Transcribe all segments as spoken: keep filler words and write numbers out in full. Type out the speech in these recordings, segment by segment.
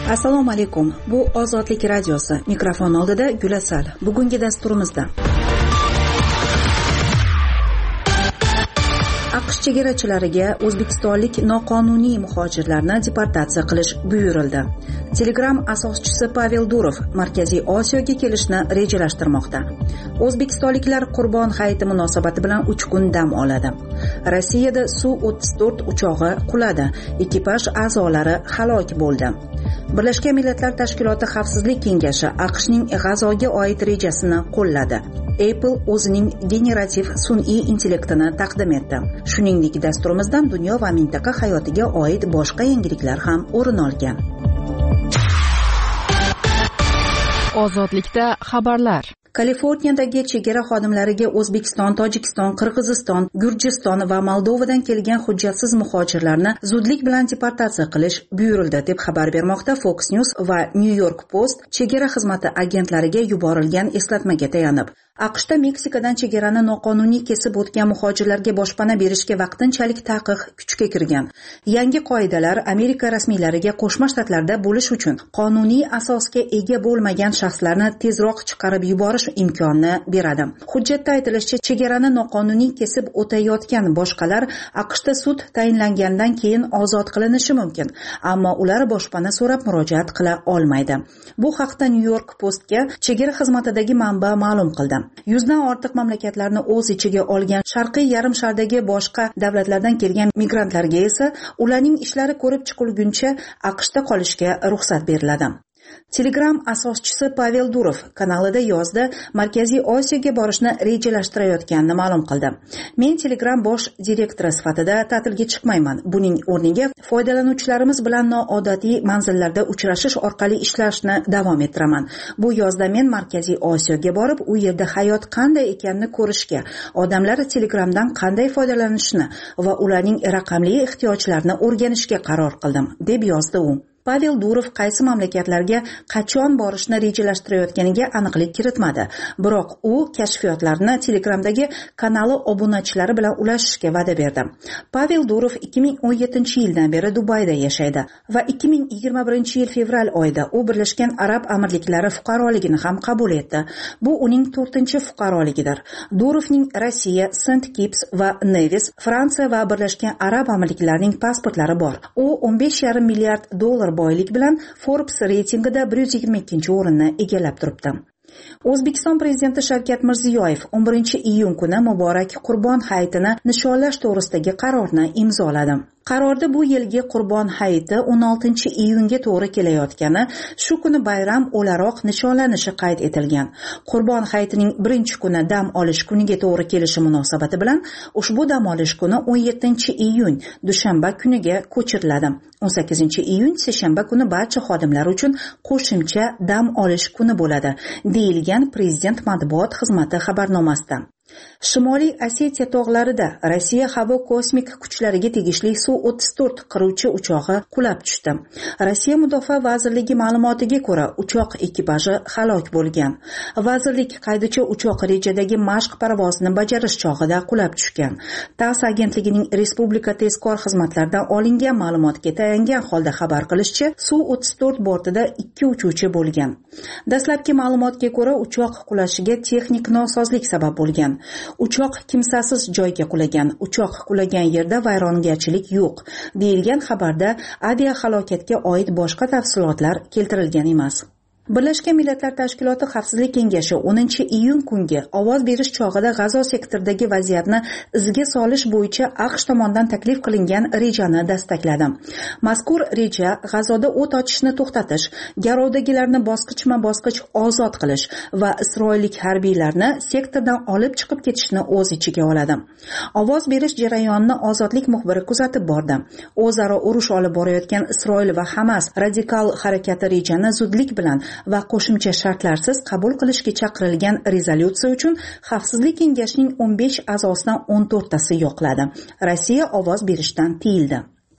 Assalomu alaykum. Bu Ozodlik radiosi. Mikrofon oldida Gulasal. Bugungi dasturimizda AQSh chegarachilariga o'zbekistonlik noqonuniy muhojirlarni deportatsiya qilish buyurildi. Telegram asoschisi Pavel Durov Markaziy Osiyoga kelishni rejalashtirmoqda. O'zbekistonliklar Qurbon hayiti munosabati bilan uch kun dam oladi. Rossiyada Su o'ttiz to'rt uchog'i quladi. Ekipaj a'zolari halok bo'ldi. Birlashgan Millatlar Tashkiloti Xavfsizlik kengashi AQShning G'azoga oid rejasini qo'lladi. Apple o'zining generativ sun'iy intellektini taqdim etdi. Shuningdek, dasturimizdan dunyo va mintaqa hayotiga oid boshqa yangiliklar ham o'rin olgan. Ozodlikda xabarlar. Kaliforniyadagi chegara xodimlariga O'zbekiston, Tojikiston, Qirg'iziston, Gurjiston va Moldovadan kelgan hujjatsiz muhojirlarni zudlik bilan deportatsiya qilish buyurildi deb xabar bermoqda Fox News va New York Post chegara xizmati agentlariga yuborilgan eslatmaga tayanib. AQShda Meksikadan chegarani noqonuniy kesib o'tgan muhojirlarga boshpana berishga vaqtinchalik taqiq kuchga kirgan. Yangi qoidalar Amerika rasmiylariga Qo'shma Shtatlarda bo'lish uchun qonuniy asosga ega bo'lmagan shaxslarni tezroq chiqarib yuborish imkonini beradi. Hujjatda aytilishicha, chegarani noqonuniy kesib o'tayotgan boshqalar AQShda sud tayinlangandan keyin ozod qilinishi mumkin, ammo ular boshpana so'rab murojaat qila olmaydi. Bu haqda New York Postga chegara xizmatidagi manba ma'lum qildi. Yuzdan ortiq mamlakatlarni o'z ichiga olgan Sharqiy yarim shardagi boshqa davlatlardan kelgan migrantlarga esa ularning ishlari ko'rib chiqilguncha AQShda qolishga ruxsat beriladi. Telegram asoschisi Pavel Durov kanalida yozda Markaziy Osiyoga borishni rejalashtirayotganini ma'lum qildi. Men Telegram bosh direktori sifatida ta'tilga chiqmayman. Buning o'rniga foydalanuvchilarimiz bilan noodatiy manzillarda uchrashish orqali ishlashni davom ettiraman. Bu yozda men Markaziy Osiyoga borib, u yerda hayot qanday ekanini ko'rishga, odamlar Telegramdan qanday foydalanishni va ularning raqamli ehtiyojlarini o'rganishga qaror qildim, deb yozdi u. Pavel Durov qaysi mamlakatlarga qachon borishni rejalashtirayotganiga aniqlik kiritmadi. Biroq u kashfiyotlarni Telegramdagi kanali obunachilari bilan ulashishga va'da berdi. Pavel Durov ikki ming o'n yettinchi yildan beri Dubayda yashaydi va ikki ming yigirma birinchi yil fevral oyida u Birlashgan Arab Amirliklari fuqaroligini ham qabul etdi. Bu uning to'rtinchi fuqaroligidir. Durovning Rossiya, Saint Kitts va Nevis, Fransiya va Birlashgan Arab Amirliklarining pasportlari bor. U o'n besh yarim milliard dollar boylik bilan Forbes reytingida bir yuz yigirma ikkinchi o'rinni egallab turibdi. O'zbekiston prezidenti Shavkat Mirziyoyev o'n birinchi iyun kuni muborak Qurbon hayitini nishonlash to'g'risidagi qarorni imzoladi. Qarorda bu yilgi Qurbon hayiti o'n oltinchi iyunga to'g'ri kelayotgani, shu kuni bayram o'laroq nishonlanishi qayd etilgan. Qurbon hayitining birinchi kuni dam olish kuniga to'g'ri kelishi munosabati bilan ushbu dam olish kuni o'n yettinchi iyun dushanba kuniga ko'chiriladi. o'n sakkizinchi iyun seshanba kuni barcha xodimlar uchun qo'shimcha dam olish kuni bo'ladi, deyilgan prezident matbuot xizmati xabarnomasida. Shimoliy Osetiya tog'larida Rossiya havo kosmik kuchlariga tegishli Su o'ttiz to'rt qiruvchi uchog'i qulab tushdi. Rossiya Mudofaa vazirligi ma'lumotiga ko'ra, uchoq ekipaji halok bo'lgan. Vazirlik qaydicha uchoq rejadagi mashq parvozini bajarish chog'ida qulab tushgan. TASS agentligining Respublika tezkor xizmatlaridan olingan ma'lumotga tayangan holda xabar qilishicha, Su o'ttiz to'rt bortida ikki uchuvchi bo'lgan. Dastlabki ma'lumotga ko'ra, uchoq qulashiga texnik nosozlik sabab bo'lgan. Uchoq kimsasiz joyga qulagan. Uchoq qulagan yerda vayronagarchilik yo'q, deyilgan xabarda. Aviahalokatga oid boshqa tafsilotlar keltirilgan emas. Birlashgan Millatlar Tashkiloti Xavfsizlik kengashi o'ninchi iyun kungi ovoz berish chog'ida G'azo sektoridagi vaziyatni izga solish bo'yicha AQSh tomonidan taklif qilingan rejani dastakladi. Mazkur reja G'azoda o't ochishni to'xtatish, garovdagilarni bosqichma-bosqich ozod qilish va isroillik harbiylarni sektordan olib chiqib ketishni o'z ichiga oladi. Ovoz berish jarayonini ozodlik muxbiri kuzatib bordi. O'zaro urush olib borayotgan Isroil va Hamas radikal harakati rejani zudlik bilan va qo'shimcha shartlarsiz qabul qilishga chaqirilgan rezolyutsiya uchun Xavfsizlik kengashining o'n besh a'zosidan o'n to'rttasi yoqladi. Rossiya ovoz berishdan tiyildi.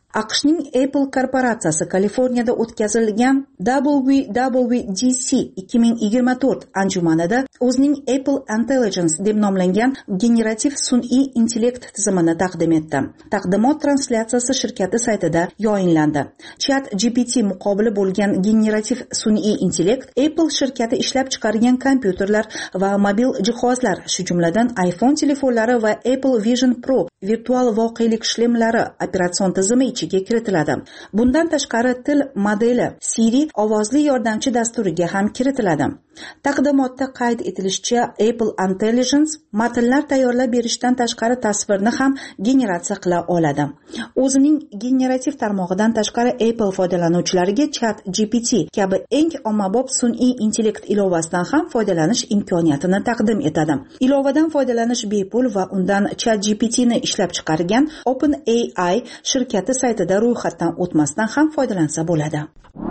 aqshning Apple korporatsiyasi Kaliforniyada o'tkazilgan W W D C ikki ming yigirma to'rt anjumanida o'zining Apple Intelligence deb nomlangan generativ sun'iy intellekt tizimini taqdim etdi. Taqdimot translyatsiyasi shirkati saytida yayinlandi. Chat G P T muqobili bo'lgan generativ sun'iy intellekt Apple shirkati ishlab chiqargan kompyuterlar va mobil jihozlar, shu jumladan iPhone telefonlari va Apple Vision Pro virtual voqelik shlemlari operatsion tizimi ichiga kiritiladi. Bundan tashqari til modeli Siri ovozli yordamchi dasturiga ham kiritiladi. Taqdimotda qayd etilishicha, Apple Intelligence matnlar tayyorlab berishdan tashqari tasvirni ham generatsiya qila oladi. O'zining generativ tarmog'idan tashqari Apple foydalanuvchilariga Chat G P T kabi eng ommabop sun'iy intellekt ilovasidan ham foydalanish imkoniyatini taqdim etadi. Ilovadan foydalanish bepul va undan Chat G P T ni ishlab chiqargan OpenAI shirkati saytida ro'yxatdan o'tmasdan ham foydalansa bo'ladi.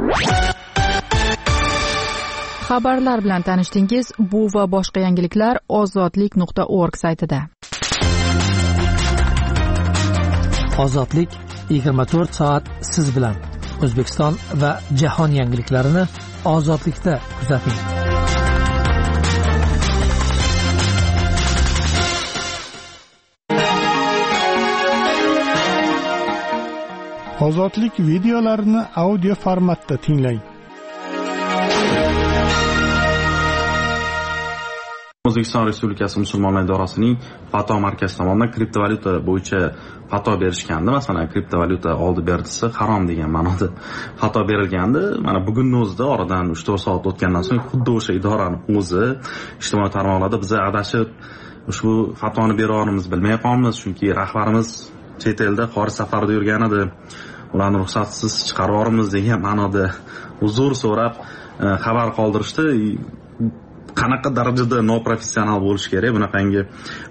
Xabarlar bilan tanishdingiz. Bu va boshqa yangiliklar ozodlik nuqta org saytida. Ozodlik yigirma to'rt soat siz bilan. O'zbekiston va jahon yangiliklarini ozodlikda kuzating. Ozodlik videolarini audio formatda tinglang. O'zbekiston Respublikasi musulmonlar idorasining fatvo markazi tomonidan kriptovalyuta bo'yicha fatvo berishgandi. Masalan, kriptovalyuta oldi berdisi harom degan ma'noda fatvo berilgandi. Mana bugunning o'zida oradan uch to'rt soat o'tgandan so'ng xuddi o'sha idoraning o'zi ijtimoiy tarmoqlarda biza adashib ushbu fatvoni bera olamiz bilmay qolamiz, chunki rahbarimiz chet elda xorij safarida yurgan edi. Ularni ruxsatsiz chiqarib yuboramiz degan ma'noda uzr so'rab xabar qoldirishdi. Qanaqa darajada noprofessional bo'lish kerak bunaqangi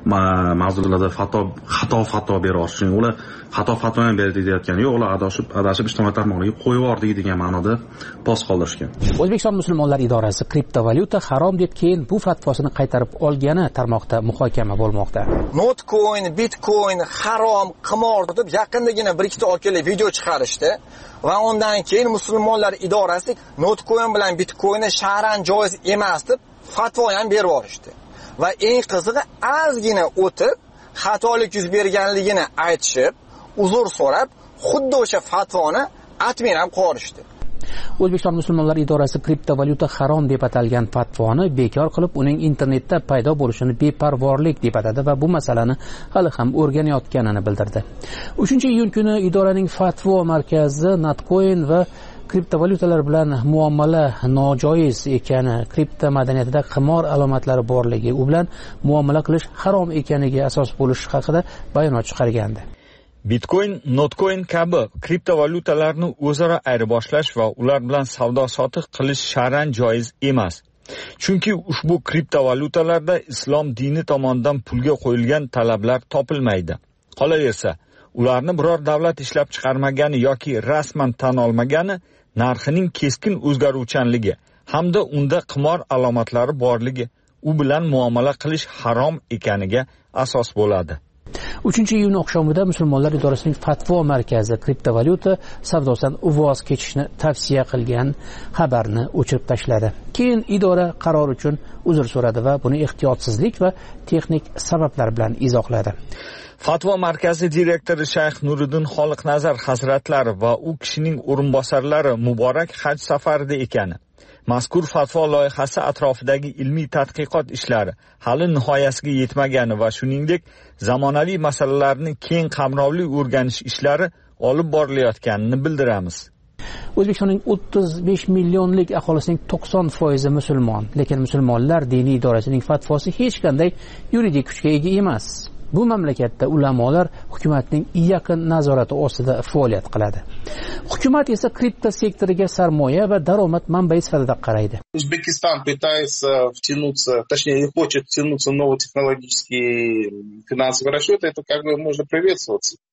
mavzularda fatvo xato fatvo berish uchun. Ular xato fatvo ham berdi deyotgani yo'q, ular adashib adashib ijtimoiy tarmoqlarga qo'yib yubordik degan ma'noda post qoldirishgan. O'zbekiston musulmonlar idorasi kriptovalyuta harom deb keyin bu fatvosini qaytarib olgani tarmoqda muhokama bo'lmoqda. Notcoin, Bitcoin harom, qimor deb yaqindagina bir ikkita olib kelib video chiqarishdi va undan keyin musulmonlar idorasi Notcoin bilan Bitcoinni shar'an joiz emas deb fatvo ham berib yuborishdi. Va eng qizig'i ozgina o'tib xatolik yuz berganligini aytishib, uzr so'rab, xuddi o'sha fatvoni admin ham qo'yishdi. O'zbekiston musulmonlar idorasi kriptovalyuta harom deb atalgan fatvoni bekor qilib, uning internetda paydo bo'lishini beparvorlik deb atadi va bu masalani hali ham o'rganayotganini bildirdi. uchinchi iyun kuni idoraning fatvo markazi Notcoin va kriptovalyutalar bilan muomala nojoiz ekani, kripto madaniyatida qimor alomatlari borligi, u bilan muomala qilish harom ekaniga asos bo'lishi haqida bayonot chiqargandi. Bitcoin, Notcoin kabi kriptovalyutalarni o'zaro ayirboshlash va ular bilan savdo-sotiq qilish shar'an joiz emas. Chunki ushbu kriptovalyutalarda islom dini tomonidan pulga qo'yilgan talablar topilmaydi. Qolaversa, ularni biror davlat ishlab chiqarmagani yoki rasman tan olmagani narxining keskin o'zgaruvchanligi hamda unda qimor alomatlari borligi u bilan muomala qilish harom ekaniga asos bo'ladi. uchinchi iyun oqshomida musulmonlar idorasining fatvo markazi kriptovalyuta savdosidan voz kechishni tavsiya qilgan xabarni o'chirib tashladi. Keyin idora qaror uchun uzr so'radi va buni ehtiyotsizlik va texnik sabablar bilan izohladi. Fatvo markazi direktori Shayx Nuriddin Xoliqnazar hazratlari va u kishining o'rinbosarlari muborak haj safarida ekani, mazkur fatvo loyihasi atrofidagi ilmiy tadqiqot ishlari hali nihoyasiga yetmagani va shuningdek zamonaviy masalalarni keng qamrovli o'rganish ishlari olib borilayotganini bildiramiz. O'zbekistonning o'ttiz besh millionlik aholisining to'qson foizi musulmon, lekin musulmonlar diniy idorasining fatvosi hech qanday yuridik kuchga ega emas. Bu mamlakatda ulamolar hukumatning yaqin nazorati ostida faoliyat qiladi. Hukumat esa kripto sektoriga sarmoya va daromad manbai sifatida qaraydi. Узбекистан пытается втянуться, точнее, не хочет втянуться в новый технологический финансовый расчет, это как бы можно приветствоваться.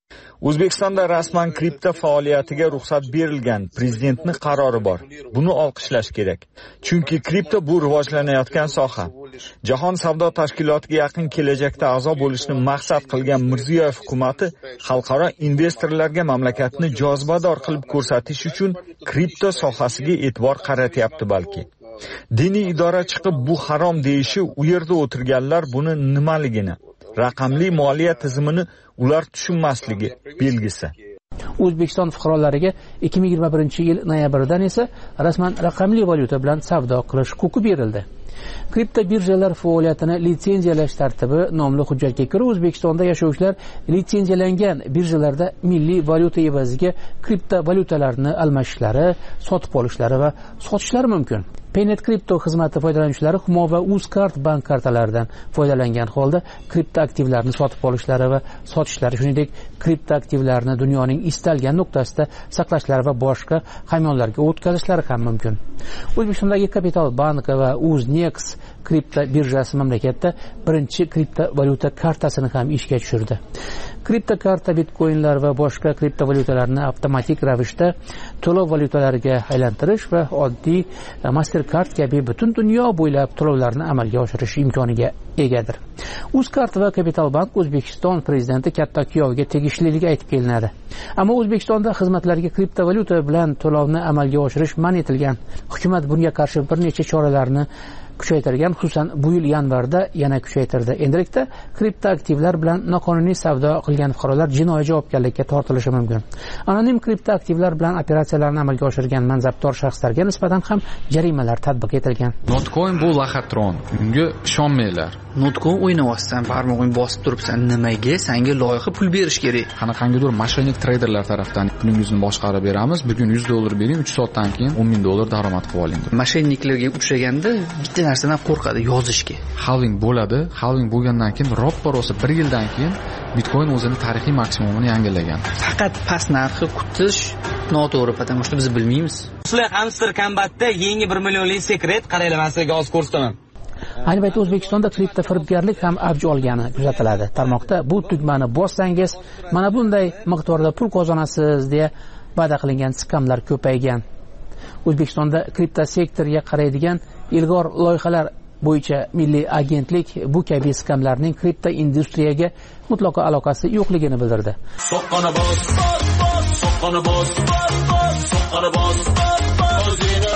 O'zbekistonda rasman kripto faoliyatiga ruxsat berilgan prezidentning qarori bor. Buni olqishlash kerak. Chunki kripto bu rivojlanayotgan soha. Jahon savdo tashkilotiga yaqin kelajakda a'zo bo'lishni maqsad qilgan Mirziyoyev hukumatı xalqaro investorlarga mamlakatni jozibador qilib ko'rsatish uchun kripto sohasiga e'tibor qaratyapti balki. Diniy idora chiqib bu harom deyishi, u yerda o'tirganlar buni nimaligini, raqamli moliya tizimini ular tushunmasligi belgisi. O'zbekiston fuqarolariga ikki ming yigirma birinchi yil noyabrdan esa rasman raqamli valyuta bilan savdo qilish huquqi berildi. Kripto birjalar faoliyatini litsenziyalash tartibi nomli hujjatga ko'ra O'zbekistonda yashovchilar litsenziyalangan birjalarda milliy valyuta evaziga kripto valyutalarni almashishlari, sotib olishlari va sotishlari mumkin. Paynet Crypto xizmati foydalanuvchilari Humo va Uzcard bank kartalaridan foydalangan holda kripto aktivlarni sotib olishlari va sotishlari, shuningdek kripto aktivlarni dunyoning istalgan nuqtasida saqlashlari va boshqa hamyonlarga o'tkazishlari ham mumkin. O'zbekistondagi Kapital bank va Uznex kripto birjasi mamlakatda birinchi kripto valyuta kartasini ham ishga tushirdi. Kripto karta bitcoinlar va boshqa kripto valyutalarni avtomatik ravishda to'lov valyutalariga aylantirish va oddiy Mastercard kabi butun dunyo bo'ylab to'lovlarni amalga oshirish imkoniga egadir. Uzcard va Kapital bank O'zbekiston prezidenti katta kuyoviga tegishliligi aytib kelinadi. Ammo O'zbekistonda xizmatlarga kripto valyuta bilan to'lovni amalga oshirish man etilgan. Hukumat bunga qarshi bir necha choralarni kuchaytirgan, xususan bu yil yanvarda yana kuchaytirdi. Endilikda kripto aktivlar bilan noqonuniy savdo qilgan fuqarolar jinoiy javobgarlikka tortilishi mumkin. Anonim kripto aktivlar bilan operatsiyalarni amalga oshirgan mansabdor shaxslarga nisbatan ham jarimalar tatbiq etilgan. Notcoin bu laxatron, unga ishonmanglar. Notcoin o'ynayapsan, barmog'ing bosib turibsan, nimaga? Senga loyiha pul berish kerak. Qanaqangidir mashonik treyderlar tarafdan pulingizni boshqarib beramiz. Bugun yuz dollar bering, uch soatdan keyin o'n ming dollar daromad qilib oling. Mashoniklarga uchraganda bitta narsadan qo'rqadi, yozishga. Halving bo'ladi. Halving bo'lgandan keyin roppa-rosa bir yildan keyin Bitcoin o'zining tarixiy maksimumini yangilagan. Faqat past narxi kutish noto'g'ri, потому что biz bilmaymiz. Sizlar hamster kombatda yangi bir millionlik sekret qaranglar, men sizga hozir ko'rsataman. Ayni paytda O'zbekistonda kripto firibgarlik ham avj olgani kuzatiladi. Tarmoqda bu tugmani bossangiz, mana bunday miqdorda pul qozonasiz deya va'da qilingan skamlar ko'paygan. O'zbekistonda kripto sektoriga qaraydigan ilg'or loyihalar bo'yicha milliy agentlik bu kabi skamlarning kripto industriyaga mutlaqo aloqasi yo'qligini bildirdi. Soqqana bos, soqqana bos, soqqana bos, o'zingni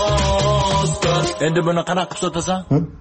bos. Endi buni qanaqa qilib sotasan?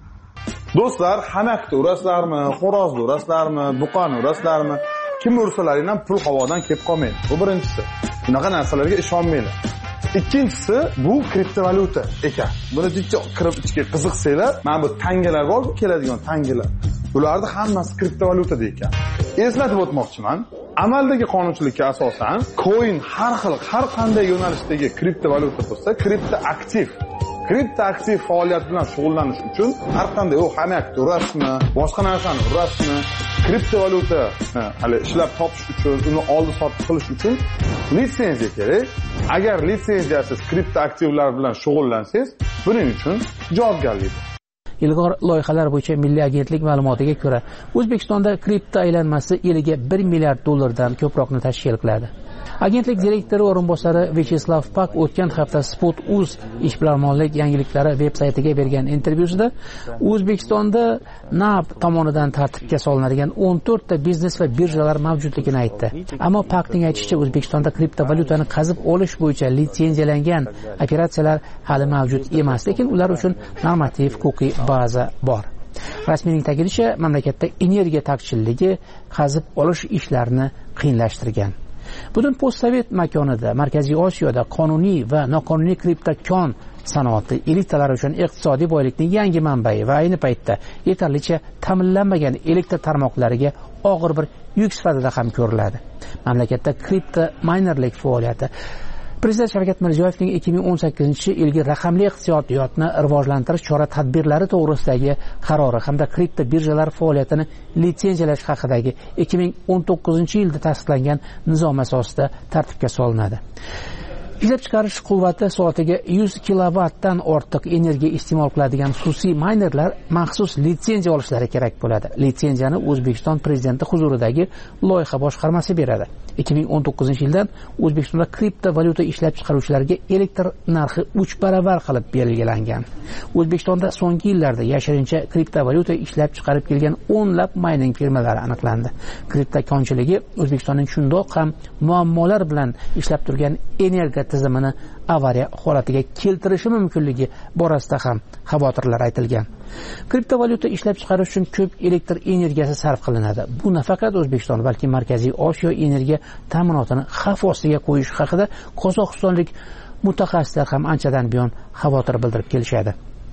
Do'stlar, hamakni urasizlarmi, xo'rozni urasizlarmi, buqani urasizlarmi? Kim ursalaring ham pul havodan kelib qolmaydi. Bu birinchisi. Bunaqa narsalarga ishonmanglar. Ikkinchisi bu kriptovalyuta ekan. Buni jiqqa kirib ichga qiziqsanglar, mana bu tangalar bor, keladigan tangalar. Bularning hammasi kriptovalyuta ekan. Eslatib o'tmoqchiman. Amaldagi qonunchilikka asosan coin har xil, har qanday yo'nalishdagi kriptovalyuta bo'lsa, kripto aktiv. Kripto aktiv faoliyat bilan shug'ullanish uchun har qanday u hamakni urasizmi, boshqa narsani urasizmi, kriptovalyuta hali ishlab topish uchun, uni oldi sotib qilish uchun litsenziya kerak. Agar litsenziyasiz kripto aktivlar bilan shug'ullansangiz, buning uchun javobgarlik. Ilg'or loyihalar bo'yicha Milliy agentlik ma'lumotiga ko'ra, O'zbekistonda kripto aylanmasi yiliga bir milliard dollardan ko'proqni tashkil qiladi. Agentlik direktori o'rinbosari Vyacheslav Pak o'tgan hafta Spot.uz ishbilarmonlik yangiliklari veb-saytiga bergan intervyusida O'zbekistonda N A B tomonidan tartibga solinadigan o'n to'rtta biznes va birjalar mavjudligini aytdi. Ammo Pakning aytishicha, O'zbekistonda kriptovalyutani qazib olish bo'yicha litsenziyalangan operatsiyalar hali mavjud emas, lekin ular uchun normativ huquqiy baza bor. Rasmiyning ta'kidlashicha, mamlakatda energiya taqchilligi qazib olish ishlarini qiyinlashtirgan. Butun postsovet makonida Markaziy Osiyoda qonuniy va noqonuniy kriptokon sanoati elitalari uchun iqtisodiy boylikning yangi manbai va ayni paytda yetarlicha ta'minlanmagan elektr tarmoqlariga og'ir bir yuk sifatida ham ko'riladi. Mamlakatda kripto minerlik faoliyati Prezident Shavkat Mirziyoyevning ikki ming o'n sakkizinchi yilgi raqamli iqtisodiyotni rivojlantirish chora-tadbirlari to'g'risidagi qarori hamda kripto birjalar faoliyatini litsenziyalash haqidagi ikki ming o'n to'qqizinchi yilda tasdiqlangan nizom asosida tartibga solinadi. Ishlab chiqarish quvvati soatiga yuz kilovattdan ortiq energiya iste'mol qiladigan xususiy maynerlar maxsus litsenziya olishlari kerak bo'ladi. Litsenziyani O'zbekiston prezidenti huzuridagi loyiha boshqarmasi beradi. ikki ming o'n to'qqizinchi yildan O'zbekistonda kriptovalyuta ishlab chiqaruvchilarga elektr narxi uch baravar qilib belgilangan. O'zbekistonda so'nggi yillarda yashirincha kriptovalyuta ishlab chiqarib kelgan o'nlab mayning firmalari aniqlandi. Kripto konchiligi O'zbekistonning shundoq ham muammolar bilan ishlab turgan energiya tizimini avariya holatiga keltirishi mumkinligi borasida ham xavotirlar aytilgan. Kriptovalyuta ishlab chiqarish uchun ko'p elektr energiyasi sarf qilinadi. Bu nafaqat O'zbekiston, balki Markaziy Osiyo energiya ta'minotini xavf ostiga qo'yish haqida qozog'istonlik mutaxassislar ham anchadan buyon xavotir bildirib kelishadi.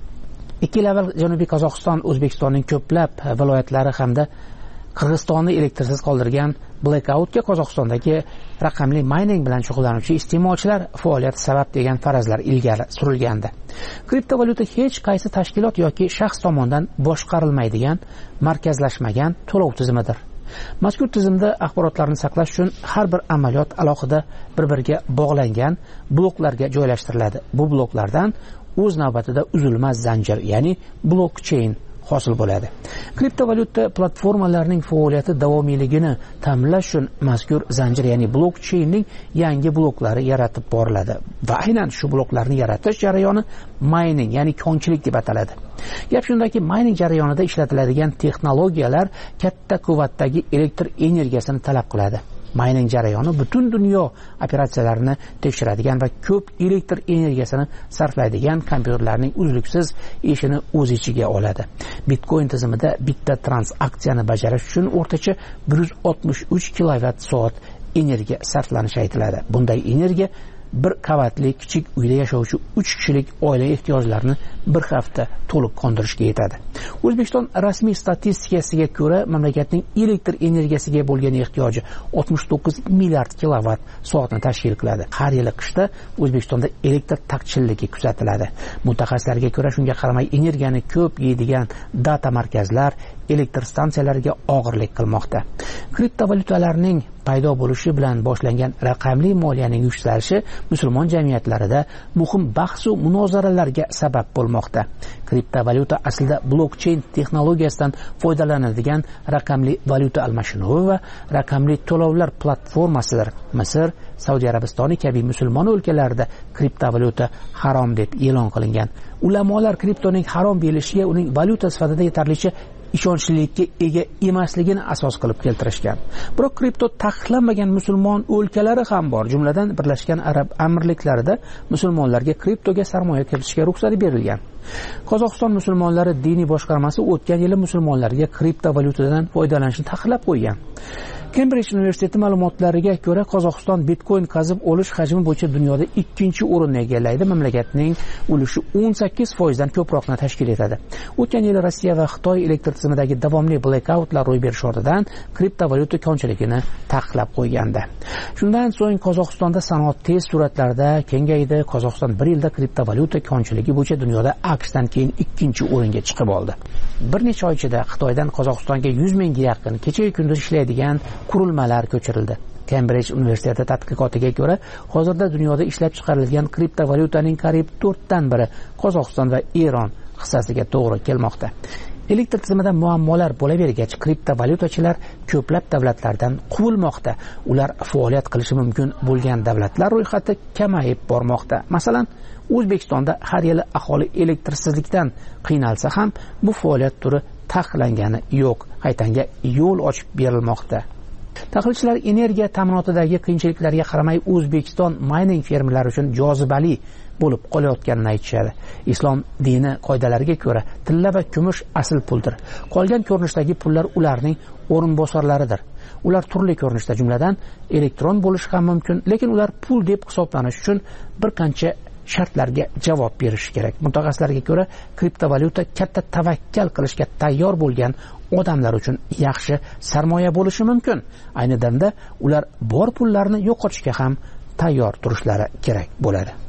ikki yil avval Janubiy Qozog'iston O'zbekistonning ko'plab viloyatlari hamda Qirg'izistonni elektrsiz qoldirgan blackoutga Qozog'istondagi raqamli mining bilan shug'ullanuvchi iste'molchilar faoliyati sabab degan farazlar ilgari surilgandi. Kriptovalyuta hech qaysi tashkilot yoki shaxs tomonidan boshqarilmaydigan, markazlashmagan to'lov tizimidir. Mazkur tizimda axborotlarni saqlash uchun har bir amaliyot alohida bir-biriga bog'langan bloklarga joylashtiriladi. Bu bloklardan o'z navbatida uzilmas zanjir, ya'ni blockchain hosil bo'ladi. Kriptovalyuta platformalarining faoliyati davomiyligini ta'minlash uchun mazkur zanjir, ya'ni blockchainning yangi bloklari yaratib boriladi va aynan shu bloklarni yaratish jarayoni mining, ya'ni konchilik deb ataladi. Gap shundaki, mining jarayonida ishlatiladigan texnologiyalar katta quvvatdagi elektr energiyasini talab qiladi. Mining jarayoni butun dunyo operatsiyalarini tekshiradigan va ko'p elektr energiyasini sarflaydigan kompyuterlarning uzluksiz ishini o'z ichiga oladi. Bitcoin tizimida bitta transaksiyani bajarish uchun o'rtacha bir yuz oltmish uch kilovatt soat energiya sarflanishi aytiladi. Bunday energiya bir qavatli kichik uyda yashovchi uch kishilik oila ehtiyojlarini bir hafta to'liq qondirishga yetadi. O'zbekiston rasmiy statistikasiga ko'ra, mamlakatning elektr energiyasiga bo'lgan ehtiyoji oltmish to'qqiz milliard kilovatt soatni tashkil qiladi. Har yili qishda O'zbekistonda elektr taqchilligi kuzatiladi. Mutaxassislarga ko'ra, shunga qaramay energiyani ko'p yeydigan data markazlar elektr stansiyalariga og'irlik qilmoqda. Kriptovalyutalarning paydo bo'lishi bilan boshlangan raqamli moliyaning yuksalishi musulmon jamiyatlarida muhim bahs va munozaralarga sabab bo'lmoqda. Kriptovalyuta aslida blockchain texnologiyasidan foydalanadigan raqamli valyuta almashinuvi va raqamli to'lovlar platformasidir. Misr, Saudiya Arabistoni kabi musulmon o'lkalarida kriptovalyuta harom deb e'lon qilingan. Ulamolar kriptoning harom deyilishiga uning valyuta sifatida yetarlicha ishonchlilikka ega emasligini asos qilib keltirishgan. Biroq kripto taqiqlanmagan musulmon o'lkalari ham bor. Jumladan Birlashgan Arab Amirliklarida musulmonlarga kriptoga sarmoya kiritishga ruxsat berilgan. Qozog'iston musulmonlari diniy boshqarmasi o'tgan yili musulmonlarga kriptovalyutadan foydalanishni taqiqlab qo'ygan. Cambridge universiteti ma'lumotlariga ko'ra, Qozog'iston bitcoin qazib olish hajmi bo'yicha dunyoda ikkinchi o'rinni egallaydi. Mamlakatning ulushi o'n sakkiz foizdan ko'proqni tashkil etadi. O'tgan yil Rossiya va Xitoy elektr tizimidagi davomli blackoutlar ro'y berish ortidan kriptovalyuta konchiligini taqiqlab qo'ygandi. Shundan so'ng Qozog'istonda sanoat tez sur'atlarda kengaydi. Qozog'iston bir yilda kriptovalyuta konchiligi bo'yicha dunyoda AQShdan keyin ikkinchi o'ringa chiqib oldi. Bir necha oy ichida Xitoydan Qozog'istonga yuz mingga yaqin kecha-yu kunduz ishlaydigan qurilmalar ko'chirildi. Cambridge universiteti tadqiqotiga ko'ra, hozirda dunyoda ishlab chiqarilgan kriptovalyutaning qariyb to'rtdan biri Qozog'iston va Eron hissasiga to'g'ri kelmoqda. Elektr tizimida muammolar bo'lavergach, kriptovalyutachilar ko'plab davlatlardan quvilmoqda. Ular faoliyat qilishi mumkin bo'lgan davlatlar ro'yxati kamayib bormoqda. Masalan, O'zbekistonda har yili aholi elektrsizlikdan qiynalsa ham bu faoliyat turi taqiqlangani yo'q. Qaytanga yo'l ochib berilmoqda. Tahlilchilar energiya ta'minotidagi qiyinchiliklarga qaramay O'zbekiston mining fermalari uchun jozibali bo'lib qolayotganini aytishadi. Islom dini qoidalariga ko'ra, tilla va kumush asl puldir. Qolgan ko'rinishdagi pullar ularning o'rinbosarlaridir. Ular turli ko'rinishda, jumladan elektron bo'lishi ham mumkin, lekin ular pul deb hisoblanish uchun bir qancha shartlarga javob berish kerak. Mutaxassislarga ko'ra, kriptovalyuta katta tavakkal qilishga tayyor bo'lgan odamlar uchun yaxshi sarmoya bo'lishi mumkin. Ayni damda ular bor pullarni yo'qotishga ham tayyor turishlari kerak bo'ladi.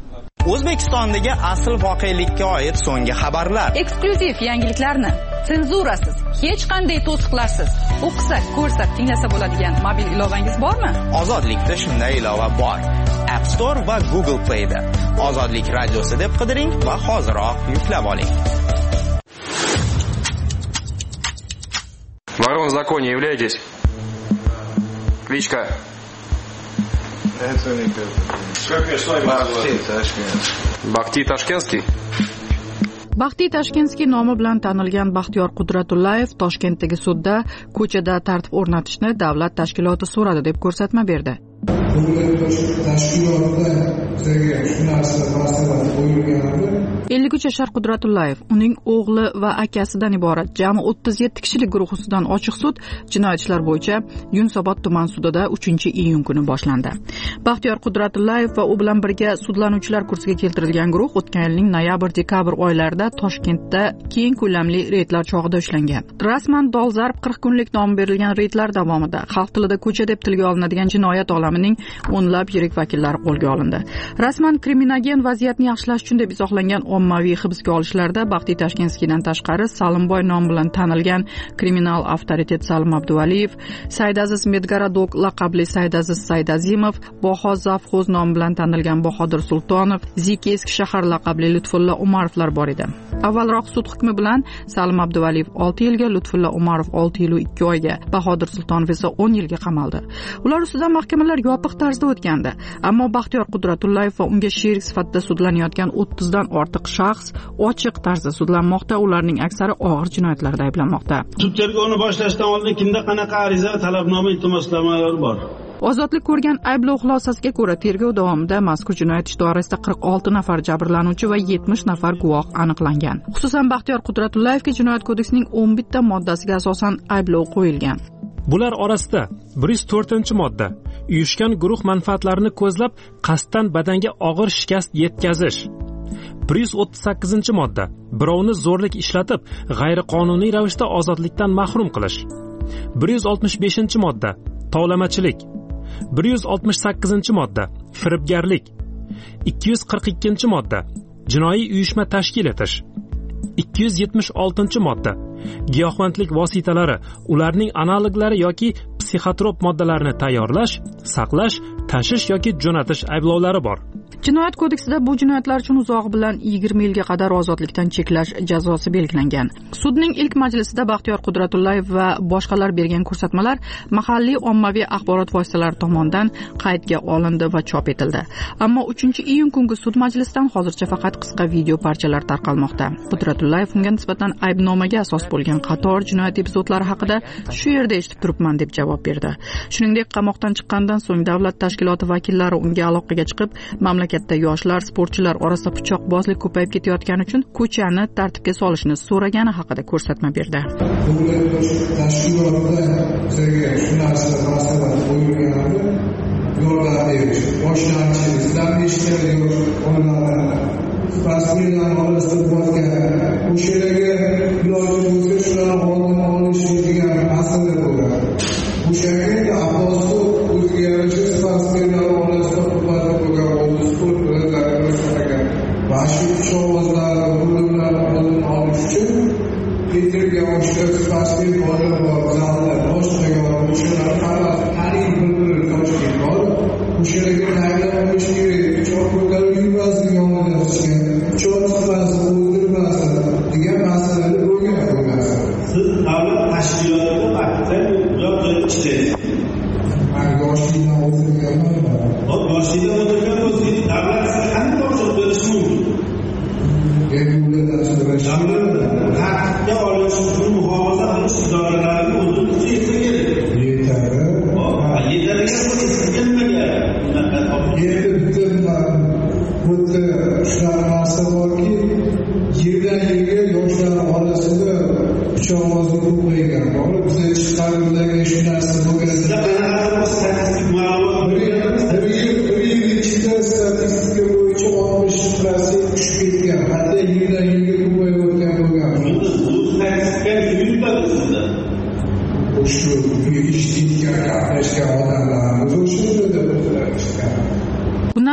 O'zbekistondagi asl voqelikka oid so'nggi xabarlar. Eksklyuziv yangiliklarni senzurasiz, hech qanday to'siqlarsiz o'qisa, ko'rsa, tinglasa bo'ladigan mobil ilovangiz bormi? Ozodlikda shunday ilova bor. App Store va Google Play da. Ozodlik radiosi deb qidiring va hoziroq yuklab oling. Ворон в законе являетесь? Кличка? Бахти Tashkentskiy. Baxtiy Tashkentskiy nomi bilan tanilgan Baxtiyor Qudratullayev Toshkentdagi sudda ko'chada tartib o'rnatishni davlat tashkiloti so'radi deb ko'rsatma berdi. ellik uch yashar Qudratullayev, uning o'g'li va akasidan iborat jami o'ttiz yetti kishilik guruh ustidan ochiq sud jinoyat ishlar bo'yicha Yunusobod tuman sudida uchinchi iyun kuni boshlandi. Baxtiyor Qudratullayev va u bilan birga sudlanuvchilar kursiga keltirilgan guruh o'tgan yilning noyabr-dekabr oylarida Toshkentda keng ko'lamli reydlar chog'ida ushlangan. Rasman dolzarb qirq kunlik nom berilgan reydlar davomida xalq tilida ko'cha deb tilga olinadigan jinoyat olamining o'nlab yirik vakillari qo'lga olindi. Rasman kriminogen vaziyatni yaxshilash uchun deb izohlangan ommaviy hibsga olishlarda Baxtiy Tashkentskiydan tashqari Salimboy nomi bilan tanilgan kriminal avtoritet Salim Abduvaliyev, Saydaziz Medgaradok laqabli Saydaziz Saydazimov, Boho Zavxoz nomi bilan tanilgan Bahodir Sultonov, Ziki eski shahar laqabli Lutfulla Umarovlar bor edi. Avvalroq sud hukmi bilan Salim Abduvaliyev olti yilga, Lutfulla Umarov olti yil ikki oyga, Bahodir Sultonov esa o'n yilga qamaldi. Ular ustidan mahkamalar yopiq tarzda o'tgandi. Ammo Baxtiyor Qudratullayev va unga sherik sifatida sudlanayotgan o'ttizdan ortiq shaxs ochiq tarzda sudlanmoqda. Ularning aksari og'ir jinoyatlarda ayblanmoqda. Sud tergovini boshlashdan oldin kimda qanaqa ariza, talabnoma, iltimosnomalar bor? Ozodlik ko'rgan ayblov xulosasiga ko'ra tergov davomida mazkur jinoyat ishi doirasida qirq olti nafar jabrlanuvchi va yetmish nafar guvoh aniqlangan. Xususan Baxtiyor Qudratullayevga jinoyat kodeksining o'n bitta moddasiga asosan ayblov qo'yilgan. Bular orasida bir yuz to'rtinchi modda uyushgan guruh manfaatlarini ko'zlab qasddan badanga og'ir shikast yetkazish. bir yuz o'ttiz sakkizinchi modda birovni zo'rlik ishlatib g'ayriqonuniy ravishda ozodlikdan mahrum qilish. bir yuz oltmish beshinchi modda tovlamachilik. bir yuz oltmish sakkizinchi modda firibgarlik. ikki yuz qirq ikkinchi modda jinoiy uyushma tashkil etish. ikki yuz yetmish oltinchi modda giyohvandlik vositalari, ularning analoglari yoki psixotrop moddalarni tayyorlash, saqlash, tashish yoki jo'natish ayblovlari bor. Jinoyat kodeksida bu jinoyatlar uchun uzog'i bilan yigirma yilga qadar ozodlikdan cheklash jazosi belgilangan. Sudning ilk majlisida Baxtiyor Qudratullayev va boshqalar bergan ko'rsatmalar mahalliy ommaviy axborot vositalari tomonidan qaydga olindi va chop etildi. Ammo uchinchi iyun kungi sud majlisidan hozircha faqat qisqa video parchalar tarqalmoqda. Qudratullayev unga nisbatan aybnomaga asos bo'lgan qator jinoyat epizodlari haqida shu yerda eshitib turibman deb javob berdi. Shuningdek, qamoqdan chiqqandan so'ng davlat tashkiloti vakillari unga aloqaga chiqib, mamlakatda yoshlar, sportchilar orasida pichoqbozlik ko'payib ketayotgani uchun ko'chani tartibga solishni so'ragani haqida ko'rsatma berdi.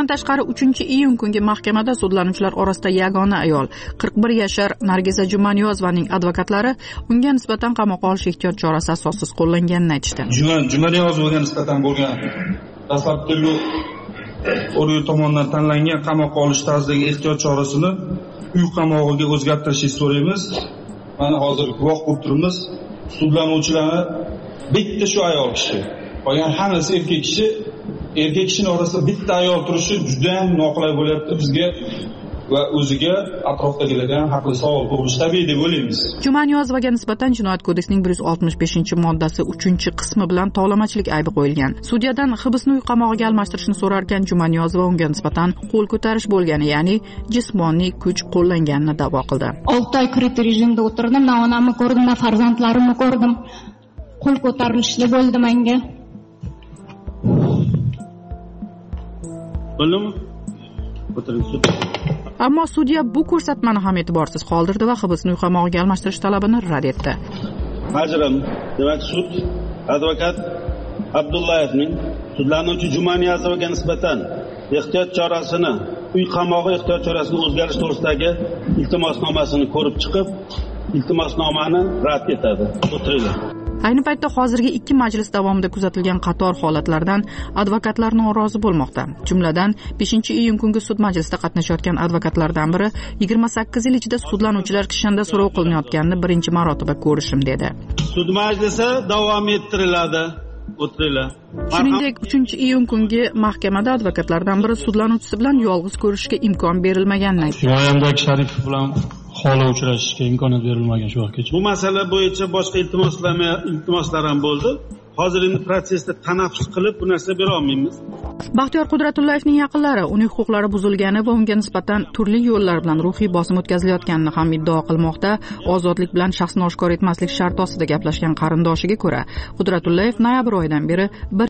tashqari uchinchi iyun kungi mahkamada sudlanuvchilar orasida yagona ayol qirq bir yashar Nargiza Jumaniyozovaning advokatlari unga nisbatan qamoqqa olish ehtiyot chorasi asossiz qo'llanganini aytishdi. Jumaniyozovaga nisbatan bo'lgan dastlabki tergov organi tomonidan tanlangan qamoqqa olish tarzidagi ehtiyot chorasini uy qamog'iga o'zgartirishni so'raymiz. Mana hozir guvoh bo'lib turibmiz. Sudlanuvchilarni bitta shu ayol kishi. Qolgan hammasi erkak kishi. Erkak kishining orasida bitta ayol turishi juda ham noqulay bo'lyapti bizga va o'ziga atrofdagilarga ham haqli savol tug'ilishi tabiiy deb o'ylaymiz. Jumaniyozovaga nisbatan Jinoyat kodeksining bir yuz oltmish beshinchi moddasi uchinchi qismi bilan tovlamachilik aybi qo'yilgan. Sudyadan hibsni uy qamog'iga almashtirishni so'rar ekan, Jumaniyozova unga nisbatan qo'l ko'tarish bo'lgani, ya'ni jismoniy kuch qo'llanganini da'vo qildi. olti oy kredit rejimda o'tirdim, na onamni ko'rdim, na farzandlarimni ko'rdim. Qo'l ko'tarilishli bo'ldi menga. Bo'ldimi? Ammo sudya bu ko'rsatmani ham e'tiborsiz qoldirdi va hibsni uy qamog'iga almashtirish talabini rad etdi. Majrim, demak sud advokat Abdullayevning sudlanuvchi Jumaniyozovaga nisbatan ehtiyot chorasini, uy qamog'i ehtiyot chorasiga o'zgarish to'g'risidagi iltimosnomasini ko'rib chiqib, iltimosnomani rad etadi. O'tiringlar. Ayni paytda hozirgi ikki majlis davomida kuzatilgan qator holatlardan advokatlar norozi bo'lmoqda. Jumladan, beshinchi iyun kungi sud majlisida qatnashayotgan advokatlardan biri yigirma sakkiz yil ichida sudlanuvchilar kishanida so'rov qilinayotganini birinchi marotaba ko'rishim dedi. Sud majlisi davom ettiriladi. O'tiringlar. Shuningdek, uchinchi iyun kungi mahkamada advokatlardan biri sudlanuvchisi bilan yolg'iz ko'rishishga imkon berilmaganini aytdi. Yoyamdagi Sharipov bilan xola uchrashishga imkoniyat berilmagan shu vaqtgacha. Bu masala bo'yicha boshqa iltimoslar iltimoslar ham bo'ldi. Hozir endi protsessda tanaffus qilib bu narsa bera olmaymiz. Baxtiyor Qudratullayevning yaqinlari uning huquqlari buzilgani va unga nisbatan turli yo'llar bilan ruhiy bosim o'tkazilayotganini ham iddao qilmoqda. Ozodlik bilan shaxsni oshkor etmaslik sharti ostida gaplashgan qarindoshiga ko'ra, Qudratullayev noyabr oyidan beri bir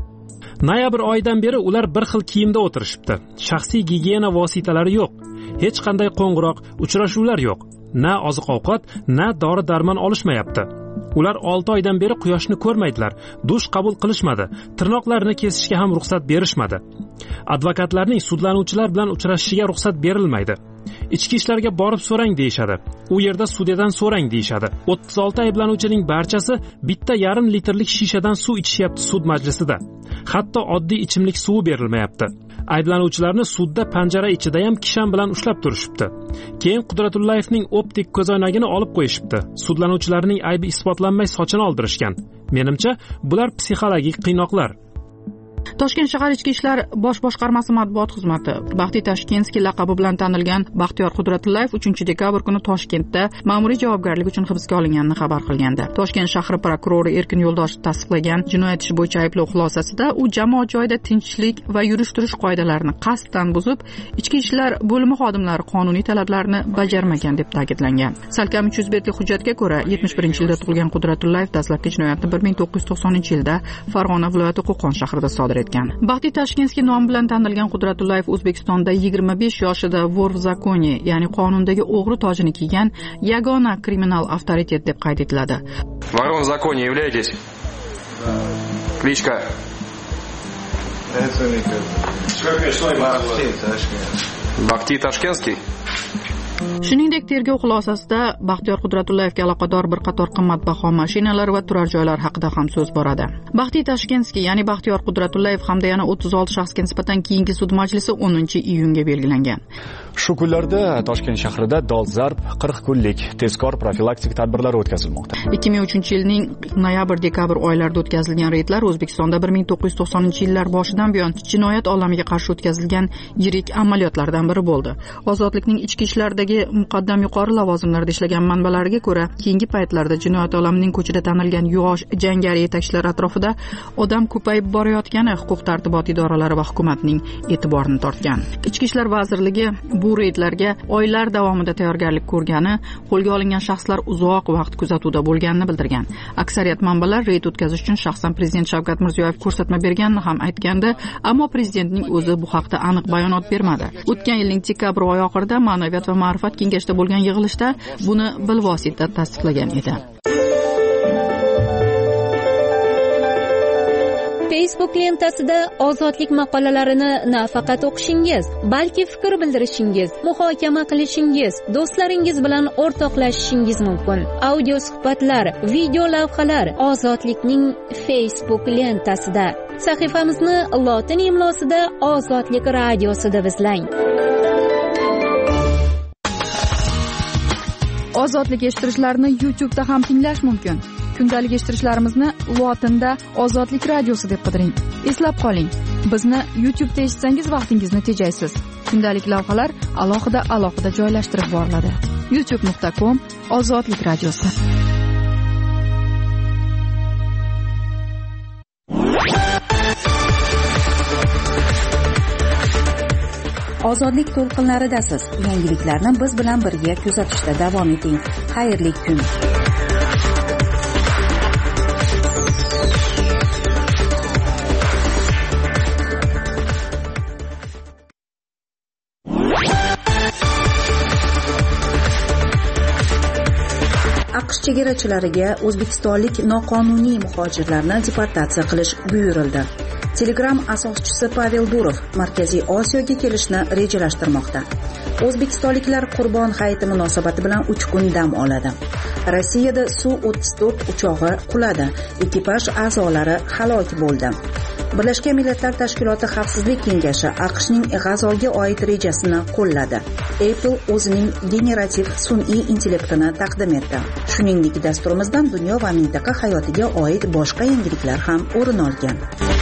Noyabr oyidan beri ular bir xil kiyimda o'tirishibdi. Shaxsiy gigiyena vositalari yo'q. Hech qanday qo'ng'iroq, uchrashuvlar yo'q. Na oziq-ovqat, na dori-darmon olishmayapti. Ular olti oydan beri quyoshni ko'rmaydilar, dush qabul qilishmadi, tirnoqlarini kesishga ham ruxsat berishmadi. Advokatlarning sudlanuvchilar bilan uchrashishiga ruxsat berilmaydi. Ichki ishlarga borib so'rang deyishadi. U yerda sudyadan so'rang deyishadi. o'ttiz olti ayblanuvchining barchasi bitta yarim litrlik shishadan suv ichishyapti sud majlisida. Hatto oddiy ichimlik suvi berilmayapti. Ayblanuvchilarni sudda panjara ichida ham kishan bilan ushlab turishibdi. Keyin Qudratullayevning optik ko'zoynagini olib qo'yishibdi. Sudlanuvchilarning aybi isbotlanmay sochini oldirishgan. Menimcha, bular psixologik qiynoqlar. Toshkent shahar ichki ishlar bosh boshqarmasi matbuot xizmati Baxtiy Tashkenskiy laqabi bilan tanilgan Baxtiyor Qudratullayev uchinchi dekabr kuni Toshkentda ma'muriy javobgarlik uchun hibsga olinganini xabar qilgandi. Toshkent shahri prokurori Erkin Yo'ldoshev tasdiqlagan jinoyat ishi bo'yicha ayblov xulosasida u jamoat joyida tinchlik va yurish-turish qoidalarini qasddan buzib, ichki ishlar bo'limi xodimlari qonuniy talablarni bajarmagan deb ta'kidlangan. Salkam uch yuz betlik hujjatga ko'ra, yetmish birinchi yilda tug'ilgan Qudratullayev dastlabki jinoyatni bir ming to'qqiz yuz to'qsoninchi yilda Farg'ona viloyati Qo'qon shahrida sodir etgan. Baxtiy Tashkenskiy nomi bilan tanilgan Qudratullayev O'zbekistonda yigirma besh yoshida vor v zakoni, ya'ni qonundagi o'g'ri tojini kiygan yagona kriminal avtoritet deb qayd etiladi. Вор в законе являетесь? Кличка. Baxtiy Tashkenskiy. Shuningdek, tergov xulosasida Baxtiyor Qudratullayevga aloqador bir qator qimmatbaho mashinalar va turar joylar haqida ham so'z boradi. Baxtiy Tashkenskiy, ya'ni Baxtiyor Qudratullayev hamda yana o'ttiz olti shaxsga nisbatan keyingi sud majlisi o'ninchi iyunga belgilangan. Shu kunlarda Toshkent shahrida dolzarb qirq kunlik tezkor profilaktik tadbirlar o'tkazilmoqda. ikki ming uchinchi yilning noyabr-dekabr oylarida o'tkazilgan reydlar O'zbekistonda bir ming to'qqiz yuz to'qsoninchi yillar boshidan buyon jinoyat olamiga qarshi o'tkazilgan yirik amaliyotlardan biri bo'ldi. Ozodlikning ichki ishlardagi muqaddam yuqori lavozimlarda ishlagan manbalariga ko'ra, keyingi paytlarda jinoyat olamining ko'chida tanilgan yosh jangari yetakchilar atrofida odam ko'payib borayotgani huquq-tartibot idoralari va hukumatning e'tiborini tortgan. Ichki ishlar vazirligi bu reydlarga oylar davomida tayyorgarlik ko'rgani, qo'lga olingan shaxslar uzoq vaqt kuzatuvda bo'lganini bildirgan. Aksariyat manbalar reyd o'tkazish uchun shaxsan prezident Shavkat Mirziyoyev ko'rsatma berganini ham aytgandi, ammo prezidentning o'zi bu haqda aniq bayonot bermadi. O'tgan yilning dekabr oyi oxirida Ma'naviyat va ma'rifat kengashida bo'lgan yig'ilishda buni bilvosita tasdiqlagan edi. Facebook lentasida ozodlik maqolalarini nafaqat o'qishingiz, balki fikr bildirishingiz, muhokama qilishingiz, do'stlaringiz bilan o'rtoqlashishingiz mumkin. Audio suhbatlar, video lavhalar Ozodlikning Facebook lentasida. Sahifamizni lotin imlosida Ozodlik radiosida izlang. Ozodlik eshittirishlarni YouTube'da ham tinglash mumkin. Kundalik eshittirishlarimizni lotinda Ozodlik radiosi deb qidiring. Eslab qoling, bizni YouTube'da eshitsangiz vaqtingizni tejaysiz. Kundalik lavhalar alohida alohida joylashtirib boriladi. youtube nuqta com Ozodlik radiosi. Ozodlik to'lqinlaridasiz. Yangiliklarni biz bilan birga kuzatishda davom eting. Xayrli kun. AQSh chegarachilariga o'zbekistonlik noqonuniy muhojirlarni deportatsiya qilish buyurildi. Telegram asoschisi Pavel Durov Markaziy Osiyoga kelishni rejalashtirmoqda. O'zbekistonliklar Qurbon hayiti munosabati bilan uch kun dam oladi. Rossiyada Su o'ttiz to'rt uchog'i quladi. Ekipaj a'zolari halok bo'ldi. Birlashgan Millatlar Tashkiloti Xavfsizlik kengashi AQShning G'azoga oid rejasini qo'lladi. Apple o'zining generativ sun'iy intellektini taqdim etdi. Shuningdek, dasturimizdan dunyo va mintaqa hayotiga oid boshqa yangiliklar ham o'rin olgan.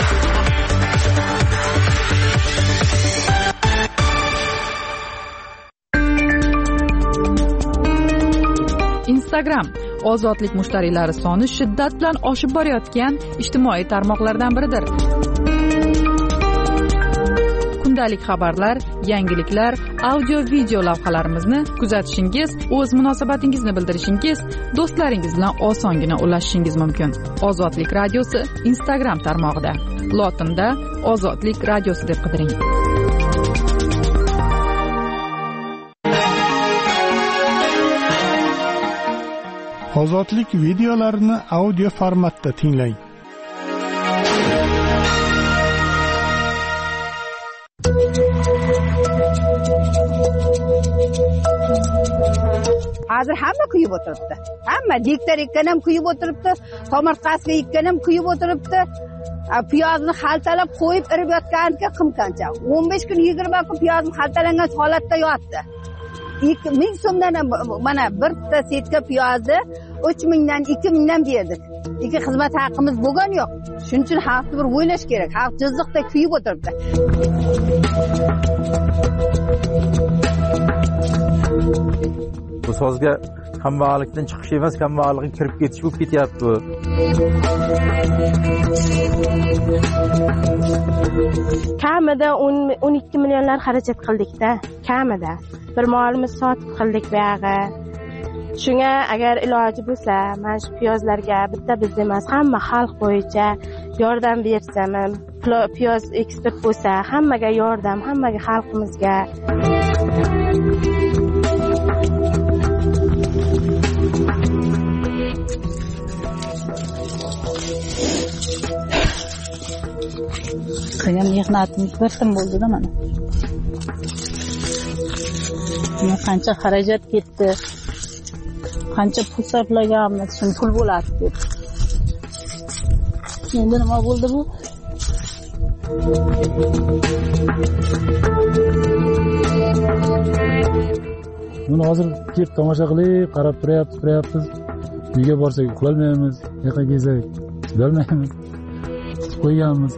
Instagram ozodlik mushtariylari soni shiddat bilan oshib borayotgan ijtimoiy tarmoqlardan biridir. Kundalik xabarlar, yangiliklar, audio video lavhalarimizni kuzatishingiz, o'z munosabatingizni bildirishingiz, do'stlaringiz bilan osongina ulashishingiz mumkin. Ozodlik radiosi Instagram tarmog'ida. Lotinda Ozodlik radiosi deb qidiring. Ozodlik videolarini audio formatda tinglang. Hozir hamma kuyib o'tiribdi. Hamma diktor ekkan ham kuyib o'tiribdi, tomorqasiga ekkan ham kuyib o'tiribdi. Piyozni xaltalab qo'yib irib yotganiga qimqancha. o'n besh kun yigirma kun piyozni xaltalangan holatda yotdi. ikki ming so'mdan mana birta setka piyozni uch mingdan ikki mingdan berdik. Ikki xizmat haqimiz bo'lgan yo'q. Shuning uchun xalqni bir o'ylash kerak. Xalq jizziqda kuyib o'tiribdi. Bu sozga kambag'allikdan chiqish emas, kambag'allikka kirib ketish bo'lib ketyapti. Kamida o'n ikki millionlar xarajat qildik-da, kamida. Bir molimiz sotib qildik bu yog'i. Shunga agar iloji bo'lsa, mana shu piyozlarga bitta biz emas, hamma xalq bo'yicha yordam bersa, piyoz eksport bo'lsa, hammaga yordam, hammaga xalqimizga. Qilgan mehnatimiz bir tim bo'ldi-da mana. Qancha xarajat ketdi, qancha pul sarflaganmiz, shuni pul bo'ladi deb. Endi nima bo'ldi bu? Buni hozir kelib tomosha qilib, qarab turayapmiz, turayapmiz. Uyga borsak uxlolmaymiz, yoqqa kelsak chidolmaymiz. Chiqib qo'yganmiz.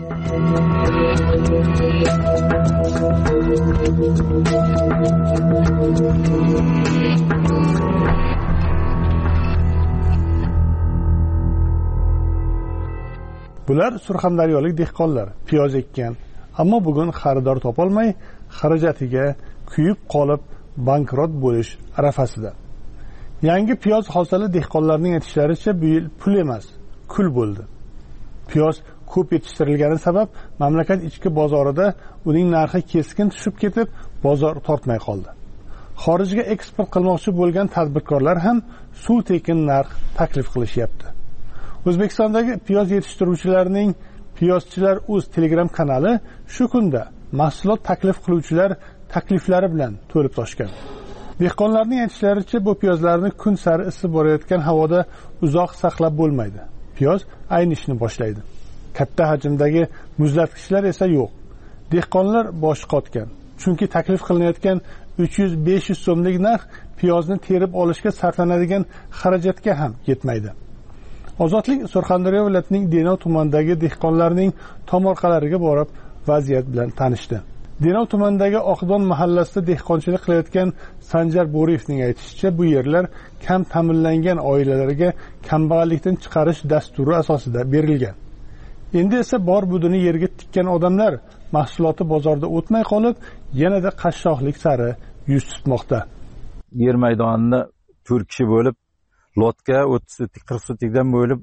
Bular surxondaryolik dehqonlar piyoz ekkan, ammo bugun xaridor topolmay, xarajatiga kuyib qolib bankrot bo'lish arafasida. Yangi piyoz hosili dehqonlarning aytishlaricha bu yil pul emas, kul bo'ldi. Piyoz ko'p yetishtirilgani sabab mamlakat ichki bozorida uning narxi keskin tushib ketib, bozor tortmay qoldi. Xorijga eksport qilmoqchi bo'lgan tadbirkorlar ham suv tekin narx taklif qilishyapti. O'zbekistondagi piyoz yetishtiruvchilarining Piyozchilar o'z Telegram kanali shu kunda mahsulot taklif qiluvchilar takliflari bilan to'lib toshgan. Dehqonlarning aytishlaricha, bu piyozlarni kun sari isib borayotgan havoda uzoq saqlab bo'lmaydi. Piyoz aynishni boshlaydi. Katta hajmdagi muzlatgichlar esa yo'q. Dehqonlar bosh qotgan. Chunki taklif qilinayotgan uch yuz besh yuz so'mlik narx piyozni terib olishga sarflanadigan xarajatga ham yetmaydi. Ozodlik Surxondaryo viloyatining Denov tumanidagi dehqonlarning tomorqalariga borib vaziyat bilan tanishdi. Denov tumanidagi Oqdon mahallasida dehqonchilik qilayotgan Sanjar Bo'riyevning aytishicha, bu yerlar kam ta'minlangan oilalarga kambag'allikdan chiqarish dasturi asosida berilgan. Endi esa bor budini yerga tikkan odamlar mahsuloti bozorda o'tmay qolib, yanada qashshoqlik sari yuz tutmoqda. Yer maydonini to'rt kishi bo'lib, lotka o'ttiz sotik qirq sotikdan bo'lib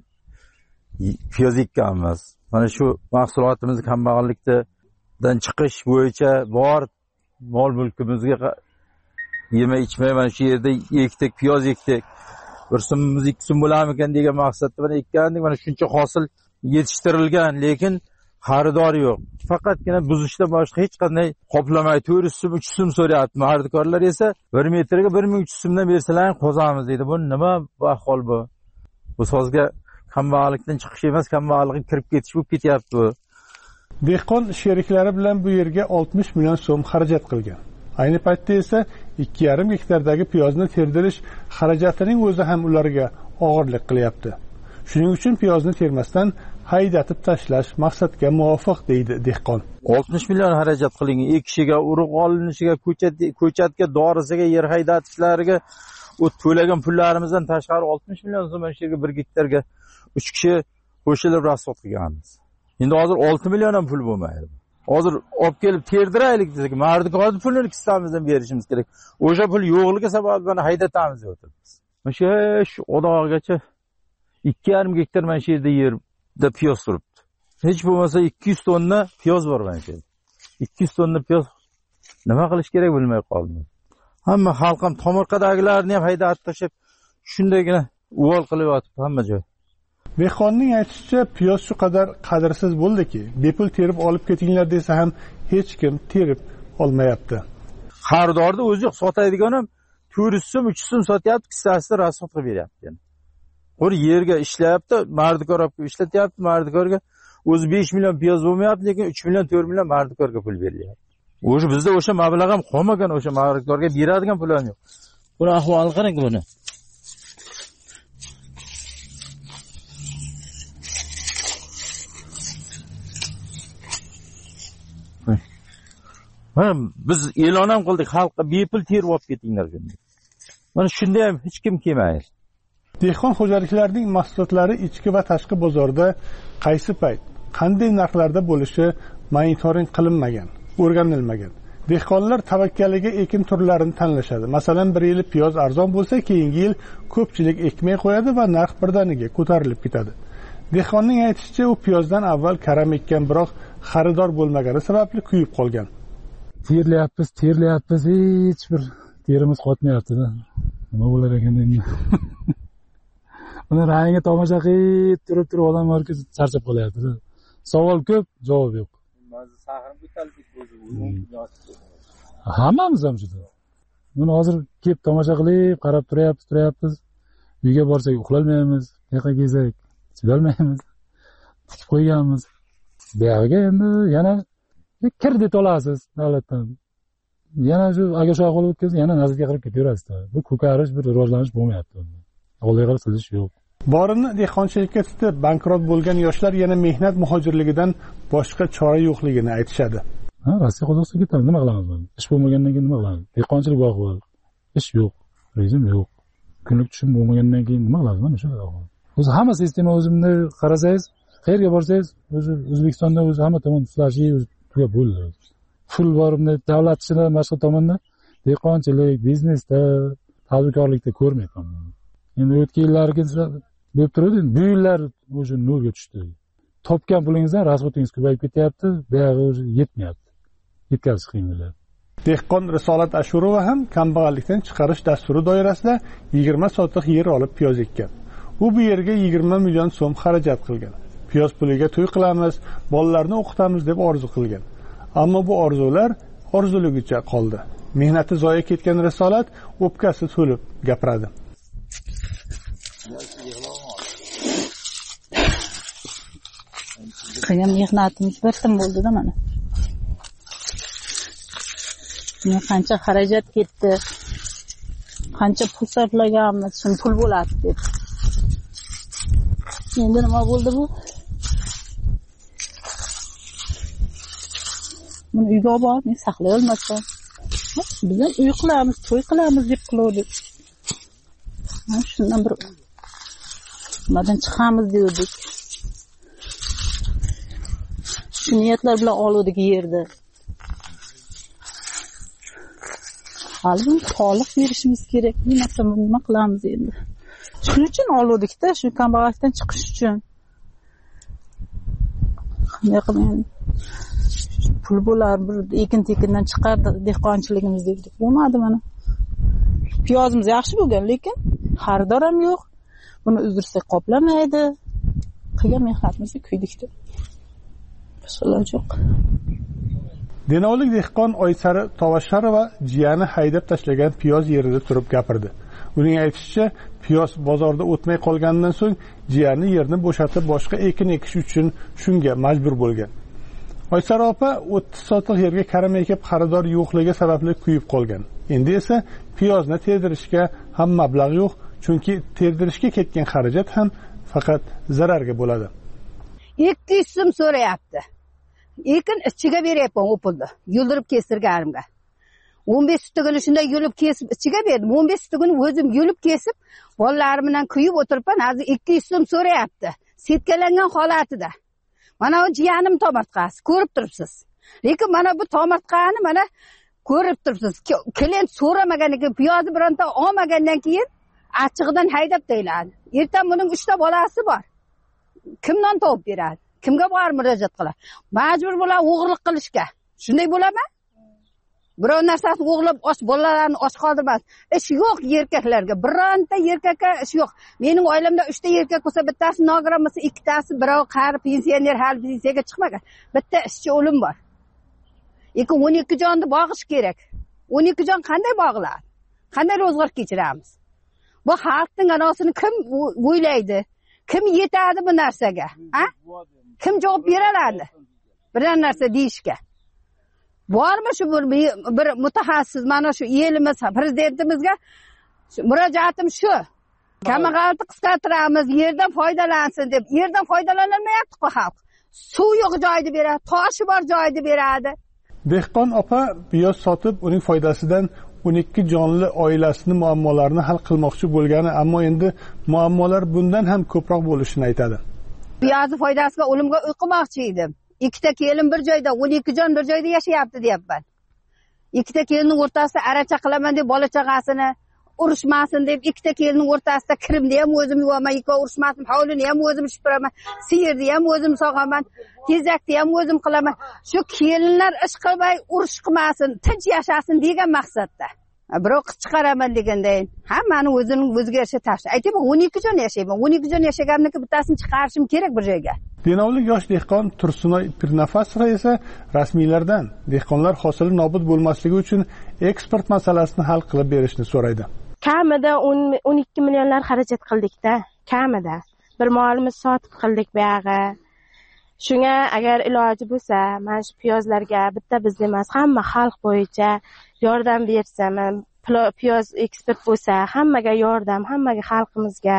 piyoz ekkanmiz. Mana shu mahsulotimiz kambag'allikdan chiqish bo'yicha bor mol mulkimizga yema ichmay mana shu yerda ekdik, piyoz ekdik. Bir so'mimiz ikki so'm bo'larmikan degan maqsadda mana ekkandik. Mana shuncha hosil yetishtirilgan, lekin xaridor yo'q. Faqatgina buzishda boshqa hech qanday qoplamay to'rt yuz so'm, uch yuz so'm so'rayapti. Xaridorlar esa bir metrga bir ming uch yuz so'mdan bersalaring qozamiz deydi. Bu nima bu ahvol bu? Bu sozga kambag'allikdan chiqish emas, kambag'allikka kirib ketish bo'lib ketyapti bu. Dehqon sheriklari bilan bu yerga oltmish million so'm xarajat qilgan. Ayni paytda esa ikki yarim gektardagi piyozni terdirish xarajatining o'zi ham ularga og'irlik qilyapti. Shuning uchun piyozni termasdan haydatib tashlash maqsadga muvofiq deydi dehqon. oltmish million xarajat qilingan, ekishiga, urug' olinishiga, ko'chat ko'chatga, dorisiga, yer haydatishlariga u to'lagan pullarimizdan tashqari oltmish million so'm shu yerga bir gektarga uch kishi qo'shilib rasxod qilganmiz. Endi hozir olti million ham pul bo'lmaydi. Hozir olib kelib terdiraylik desak, mardikorni pulini ikkitamizdan berishimiz kerak. O'sha pul yo'qligi sabab buni haydatamiz deb o'tiribmiz. Mana shu odog'gacha ikki yarim gektar mana shu yerda yerda piyoz turibdi. Hech bo'lmasa ikki yuz tonna piyoz bor mana shu yerda. ikki yuz tonna piyoz nima qilish kerak bilmay qoldim. Hamma xalq ham tomorqadagilarni ham haydatib tashlab shundagina uvol qilib yotibdi hamma joy. Dehqonning aytishicha, piyoz shu qadar qadrsiz bo'ldiki, bepul terib olib ketinglar desa ham hech kim terib olmayapti. Xaridorni o'zi yo'q, sotadigan ham to'rt yuz so'm, uch yuz so'm sotyapti, kissasida rasxod qilib beryapti. Qo'ri yerga ishlayapti, mardikor olib ishlatyapti, mardikorga o'zi besh million piyoz bo'lmayapti, lekin uch million, to'rt million mardikorga pul berilyapti. O'sha bizda o'sha mablag' ham qolmagan, o'sha mardikorga beradigan pul ham yo'q. Buni ahvoli qarang buni. Mana biz e'lon ham qildik xalqqa, bepul terib olib ketinglar dedi. Mana shunda ham hech kim kelmaydi. Dehqon xo'jaliklarining mahsulotlari ichki va tashqi bozorda qaysi payt, qanday narxlarda bo'lishi monitoring qilinmagan, o'rganilmagan. Dehqonlar tavakkaliga ekin turlarini tanlashadi. Masalan, bir yil piyoz arzon bo'lsa, keyingi yil ko'pchilik ekmay qo'yadi va narx birdaniga ko'tarilib ketadi. Dehqonning aytishicha, u piyozdan avval karam ekkan, biroq xaridor bo'lmagani sababli kuyib qolgan. Terlayapmiz, terlayapmiz, hech bir terimiz qotmayapti-da. Nima bo'lar ekan endi? Buni rangi tomosha qilib turib turib odamlarga charchab qolyapti-da. Savol ko'p, javob yo'q. Hammamiz ham shunday. Buni hozir kelib tomosha qilib, qarab turayapmiz, turayapmiz. Uyga borsak uxlolmaymiz, yoqqa kelsak chidolmaymiz. Tikib qo'yganmiz. Bu yerga endi yana kredit olasiz davlatdan. Yana shu agar shu ahvol o'tkazsa, yana nazarga qarab ketaverasiz. Bu ko'karish, bir rivojlanish bo'lmayapti. Oldiga qarab silish yo'q. Borini dehqonchilikka tutib bankrot bo'lgan yoshlar yana mehnat muhojirligidan boshqa chora yo'qligini aytishadi. Ha, Rossiya Qozog'istonga ketamiz, nima qilamiz buni? Ish bo'lmagandan keyin nima qilamiz? Dehqonchilik bu ahvol. Ish yo'q, rejim yo'q. Kunlik tushum bo'lmagandan keyin nima qilamiz mana shu ahvol. O'zi hamma sistema o'zimni qarasangiz, qayerga borsangiz, o'zi O'zbekistonda o'zi hamma tomon flashy tugab bo'ldi. Pul borimni davlat ishida, boshqa tomonda dehqonchilik, biznesda, tadbirkorlikda ko'rmayman. Endi o'tgan yillarga bo'lib turadi, bu yillar o'sha nolga tushdi. Topgan pulingizdan rasxodingiz ko'payib ketyapti, buyog'i o'zi yetmayapti. Yetkazish qiyin bo'ladi. Dehqon Risolat Ashurova ham kambag'allikdan chiqarish dasturi doirasida yigirma sotix yer olib piyoz ekkan. U bu yerga yigirma million so'm xarajat qilgan. piyoz puliga to'y qilamiz, bolalarni o'qitamiz deb orzu qilgan. Ammo bu orzular orzuligicha qoldi. Mehnati zoya ketgan Risolat o'pkasi to'lib gapiradi. Qilgan mehnatimiz bir tim bo'ldi-da mana. Men qancha xarajat ketdi, qancha pul sarflaganmiz, shun pul bo'ladi deb. Endi nima bo'ldi bu? Buni uyga borib, men saqlay olmasam. Biz ham uy qilamiz, to'y qilamiz deb qildik. Mana shundan bir nimadan chiqamiz dedik. Shu niyatlar bilan oldik yerda. Hali soliq berishimiz kerak. Bo'lmasa nima qilamiz endi? Shuning uchun oldik-da, shu kambag'allikdan chiqish uchun. Qanday qilib pul bo'lar, bir ekin-tekindan chiqardi dehqonchiligimiz dedik. Bo'lmadi mana. Piyozimiz yaxshi bo'lgan, lekin xaridor ham yo'q. Buni uzdirsak qoplamaydi. Qilgan mehnatimizni kuydik-da. Boshqa yo'q. Denovlik dehqon Oysari Tovasharova jiyani haydab tashlagan piyoz yerida turib gapirdi. Uning aytishicha, piyoz bozorda o'tmay qolgandan so'ng jiyani yerni bo'shatib boshqa ekin ekish uchun shunga majbur bo'lgan. Oysara opa o'ttiz sotix yerga karam ekib xaridor yo'qligi sababli kuyib qolgan. Endi esa piyozni terdirishga ham mablag' yo'q, chunki terdirishga ketgan xarajat ham faqat zararga bo'ladi. ikki yuz so'm so'rayapti. Ekin ichiga beryapman o'pildi. Yuldirib kestirganimga. o'n besh tutugini shunday yulib kesib ichiga berdim. o'n besh tutugini o'zim yulib kesib, bolalarim bilan kuyib o'tiribman. Hozir ikki yuz so'm so'rayapti. Setkalangan holatida. Mana bu jiyanim tomartqasi, ko'rib turibsiz. Lekin mana bu tomartqani mana ko'rib turibsiz. Klient so'ramaganiga piyozni bironta olmagandan keyin achchig'idan haydab tayladi. Ertaga buning uchta bolasi bor. Kimdan topib beradi? Kimga borib murojaat qiladi? Majbur bo'ladi o'g'irlik qilishga. Shunday bo'ladimi? Biror narsasini o'g'irlab och bolalarni och qoldirmas. Ish yo'q erkaklarga. Bironta erkakka ish yo'q. Mening oilamda uchta erkak bo'lsa, bittasi nogiron bo'lsa, ikkitasi birov qari pensioner, hali pensiyaga chiqmagan. Bitta ishchi o'lim bor. Lekin o'n ikki jonni bog'ish kerak. o'n ikki jon qanday bog'iladi? Qanday ro'zg'or kechiramiz? Bu xalqning anosini kim o'ylaydi? Kim yetadi bu narsaga? Ha? Kim javob beradi? Biror narsa deyishga. Bormi shu bir, bir mutaxassis mana shu elimiz prezidentimizga murojaatim shu. Kambag'allikni qisqartiramiz, yerdan foydalansin deb. Yerdan foydalanilmayapti-ku xalq. Suv yo'q joyda beradi, toshi bor joyda beradi. Dehqon opa piyoz sotib, uning foydasidan o'n ikki jonli oilasining muammolarini hal qilmoqchi bo'lgani, ammo endi muammolar bundan ham ko'proq bo'lishini aytadi. Piyozni foydasiga o'limga uy qilmoqchi edim. Ikkita kelin bir joyda, o'n ikki jon bir joyda yashayapti deyapman. Ikkita kelinning o'rtasida aracha qilaman deb bola chaqasini urushmasin deb ikkita kelinning o'rtasida kirimni ham o'zim yuvaman, ikkovi urushmasin, hovlini ham o'zim shipiraman, siyirni ham o'zim sog'aman, tezakni ham o'zim qilaman. Shu kelinlar ish qilmay urush qilmasin, tinch yashasin degan maqsadda. Birov qiz chiqaraman degandan hammani o'zining o'ziga yarasha tashla. Aytayman, o'n ikki jon yashayman. o'n ikki jon yashaganimni bittasini chiqarishim kerak bir joyga. Denovlik yosh dehqon Tursunoy Pirnafasova esa rasmiylardan dehqonlar hosili nobud bo'lmasligi uchun eksport masalasini hal qilib berishni so'raydi. Kamida o'n ikki millionlar xarajat qildik-da, kamida. Bir molimiz sotib qildik bu yog'i. Shunga agar iloji bo'lsa, mana shu piyozlarga bitta biz emas, hamma xalq bo'yicha yordam bersa, piyoz eksport bo'lsa, hammaga yordam, hammaga xalqimizga,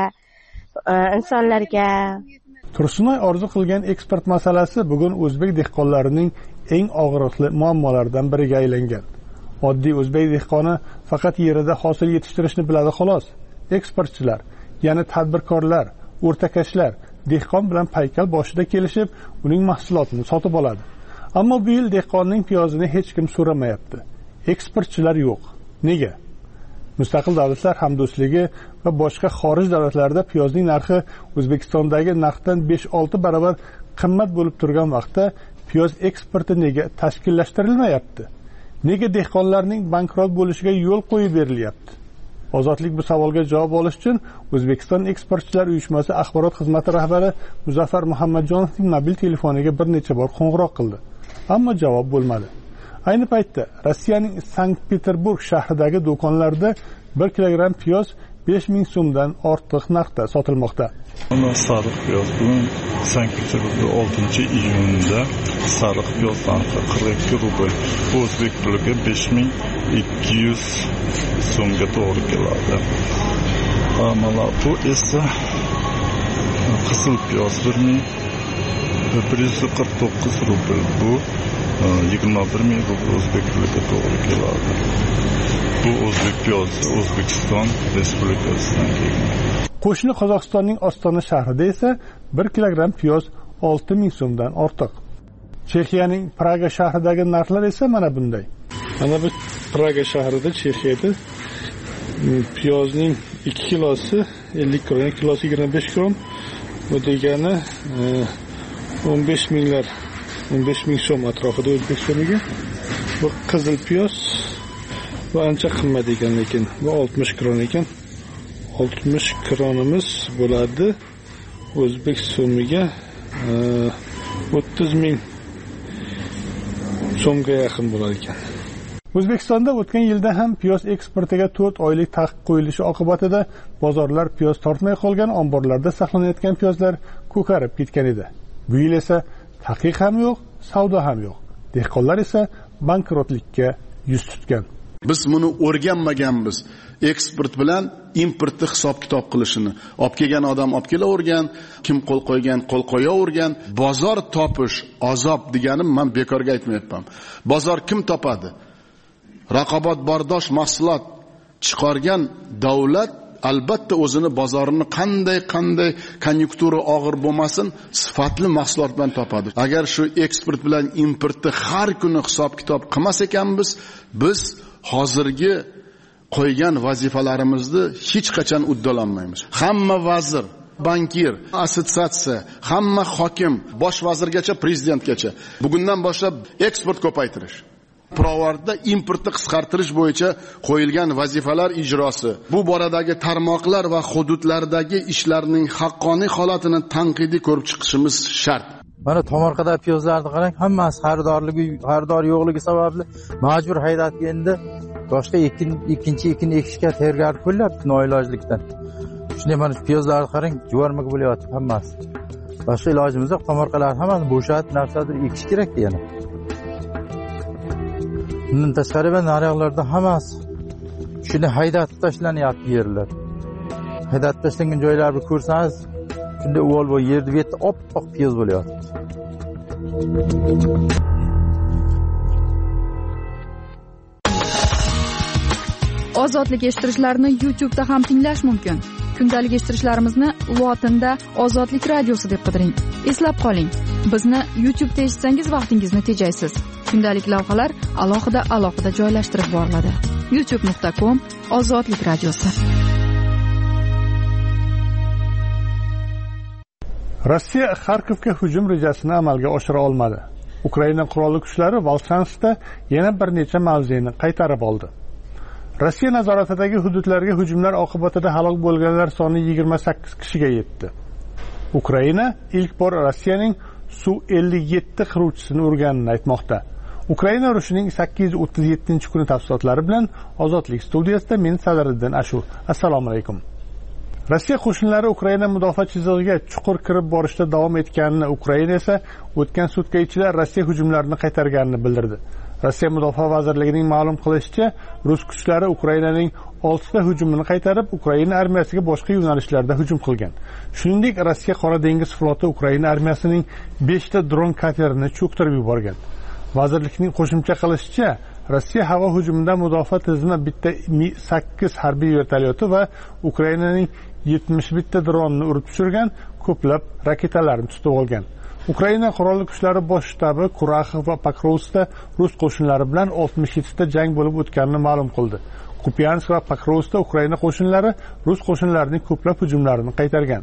insonlarga. Tursunoy orzu qilgan eksport masalasi bugun o'zbek dehqonlarining eng og'riqli muammolaridan biriga aylangan. Oddiy o'zbek dehqoni faqat yerida hosil yetishtirishni biladi xolos. Eksportchilar, ya'ni tadbirkorlar, o'rtakashlar dehqon bilan paykal boshida kelishib, uning mahsulotini sotib oladi. Ammo bu yil dehqonning piyozini hech kim so'ramayapti. Eksportchilar yo'q. Nega? Mustaqil davlatlar hamdo'stligi va boshqa xorij davlatlarida piyozning narxi O'zbekistondagi narxdan besh olti barobar qimmat bo'lib turgan vaqtda piyoz eksporti nega tashkillashtirilmayapti? Nega dehqonlarning bankrot bo'lishiga yo'l qo'yib berilyapti? Ozodlik bu savolga javob olish uchun O'zbekiston eksportchilar uyushmasi axborot xizmati rahbari Muzaffar Muhammadjonovning mobil telefoniga bir necha bor qo'ng'iroq qildi, ammo javob bo'lmadi. Ayni paytda Rossiyaning Sankt-Peterburg shahridagi do'konlarda bir kilogramm piyoz besh ming so'mdan ortiq narxda sotilmoqda. Sariq piyoz bugun Sankt-Peterburgda oltinchi iyunda sariq piyoz narxi qirq ikki rubl, o'zbek puliga besh ming ikki yuz so'mga to'g'ri keladi. Mana bu esa qizil piyoz bir ming bir yuz qirq to'qqiz rubl, bu yigirma bir ming rubl o'zbek puliga to'g'ri keladi. Bu o'zbek piyozi O'zbekiston Respublikasidan kelgan. Qo'shni Qozog'istonning Ostona shahrida esa bir kilogramm piyoz olti ming so'mdan ortiq. Chexiyaning Praga shahridagi narxlar esa mana bunday. Mana bu Praga shahrida, Chexiyada piyozning ikki kilosi ellik kron, ikki kilosi yigirma besh kron. Bu degani o'n besh minglar, o'n besh ming so'm atrofida o'zbek so'miga. Bu qizil piyoz bu ancha qimmat ekan, lekin bu oltmish kron ekan. oltmish kronimiz bo'ladi. O'zbek so'miga o'ttiz ming so'mga yaqin bo'lar ekan. O'zbekistonda o'tgan yilda ham piyoz eksportiga to'rt oylik taqiq qo'yilishi oqibatida bozorlar piyoz tortmay qolgan, omborlarda saqlanayotgan piyozlar ko'karib ketgan edi. Bu yil esa taqiq ham yo'q, savdo ham yo'q. Dehqonlar esa bankrotlikka yuz tutgan. Biz buni o'rganmaganmiz. Eksport bilan importni hisob-kitob qilishini. Olib kelgan odam olib kelavergan, kim qo'l qo'ygan, qo'l qo'yavergan. Bozor topish azob deganim men bekorga aytmayapman. Bozor kim topadi? Raqobat bardosh mahsulot chiqargan davlat albatta o'zini bozorini qanday qanday konjunktura og'ir bo'lmasin, sifatli mahsulot bilan topadi. Agar shu eksport bilan importni har kuni hisob-kitob qilmas ekanmiz, biz hozirgi qo'ygan vazifalarimizni hech qachon uddalanmaymiz. Hamma vazir, bankir, assotsiatsiya, hamma hokim, bosh vazirgacha, prezidentgacha bugundan boshlab eksport ko'paytirish, pirovardda importni qisqartirish bo'yicha qo'yilgan vazifalar ijrosi, bu boradagi tarmoqlar va hududlardagi ishlarning haqqoniy holatini tanqidiy ko'rib chiqishimiz shart. Mana tomorqada piyozlarni qarang, hammasi xaridorligi, xaridor yo'qligi sababli majbur haydatga endi boshqa ekin, ikkinchi ekin ekishga tayyorgarlik ko'ryapti noilojlikdan. Shunday mana piyozlarni qarang, juvarmaga bo'lyapti hammasi. Boshqa ilojimiz yo'q, tomorqalarni hammasini bo'shatib, narsadir ekish kerak yana. Bundan tashqari va naryoqlarda hammasi shuni haydatib tashlanyapti yerlar. Haydatib tashlangan joylarni ko'rsangiz, shunda o'l bo'y yerni betda oppoq piyoz bo'lyapti. Ozodlik eshittirishlarni YouTube'da ham tinglash mumkin. Kundalik eshittirishlarimizni Lotinda Ozodlik radiosi deb qidiring. Eslab qoling, bizni YouTube'da eshitsangiz vaqtingizni tejaysiz. Kundalik lavhalar alohida-alohida joylashtirib boriladi. youtube nuqta com Ozodlik radiosi. Rossiya Xarkovga hujum rejasini amalga oshira olmadi. Ukraina qurolli kuchlari Volchanskda yana bir necha mavzeni qaytarib oldi. Rossiya nazoratidagi hududlarga hujumlar oqibatida halok bo'lganlar soni yigirma sakkiz kishiga yetdi. Ukraina ilk bor Rossiyaning Su ellik yetti qiruvchisini urganini aytmoqda. Ukraina urushining sakkiz yuz o'ttiz yettinchi kuni tafsilotlari bilan Ozodlik studiyasida men Sadiriddin Ashu. Assalomu alaykum. Rossiya qo'shinlari Ukraina mudofaa chizig'iga chuqur kirib borishda davom etganini, Ukraina esa o'tgan sutka ichida Rossiya hujumlarini qaytarganini bildirdi. Rossiya Mudofaa vazirligining ma'lum qilishicha, rus kuchlari Ukrainaning oltita hujumini qaytarib, Ukraina armiyasiga boshqa yo'nalishlarda hujum qilgan. Shuningdek, Rossiya Qora dengiz floti Ukraina armiyasining beshta dron katerini cho'ktirib yuborgan. Vazirlikning qo'shimcha qilishicha, Rossiya havo hujumidan mudofaa tizimi bitta Mi sakkiz harbiy vertolyoti va Ukrainaning yetmish bitta dronini urib tushirgan, ko'plab raketalarni tutib olgan. Ukraina qurolli kuchlari bosh shtabi Kuraxov va Pokrovskda rus qo'shinlari bilan oltmish yettita jang bo'lib o'tganini ma'lum qildi. Kupiansk va Pokrovskda Ukraina qo'shinlari rus qo'shinlarining ko'plab hujumlarini qaytargan.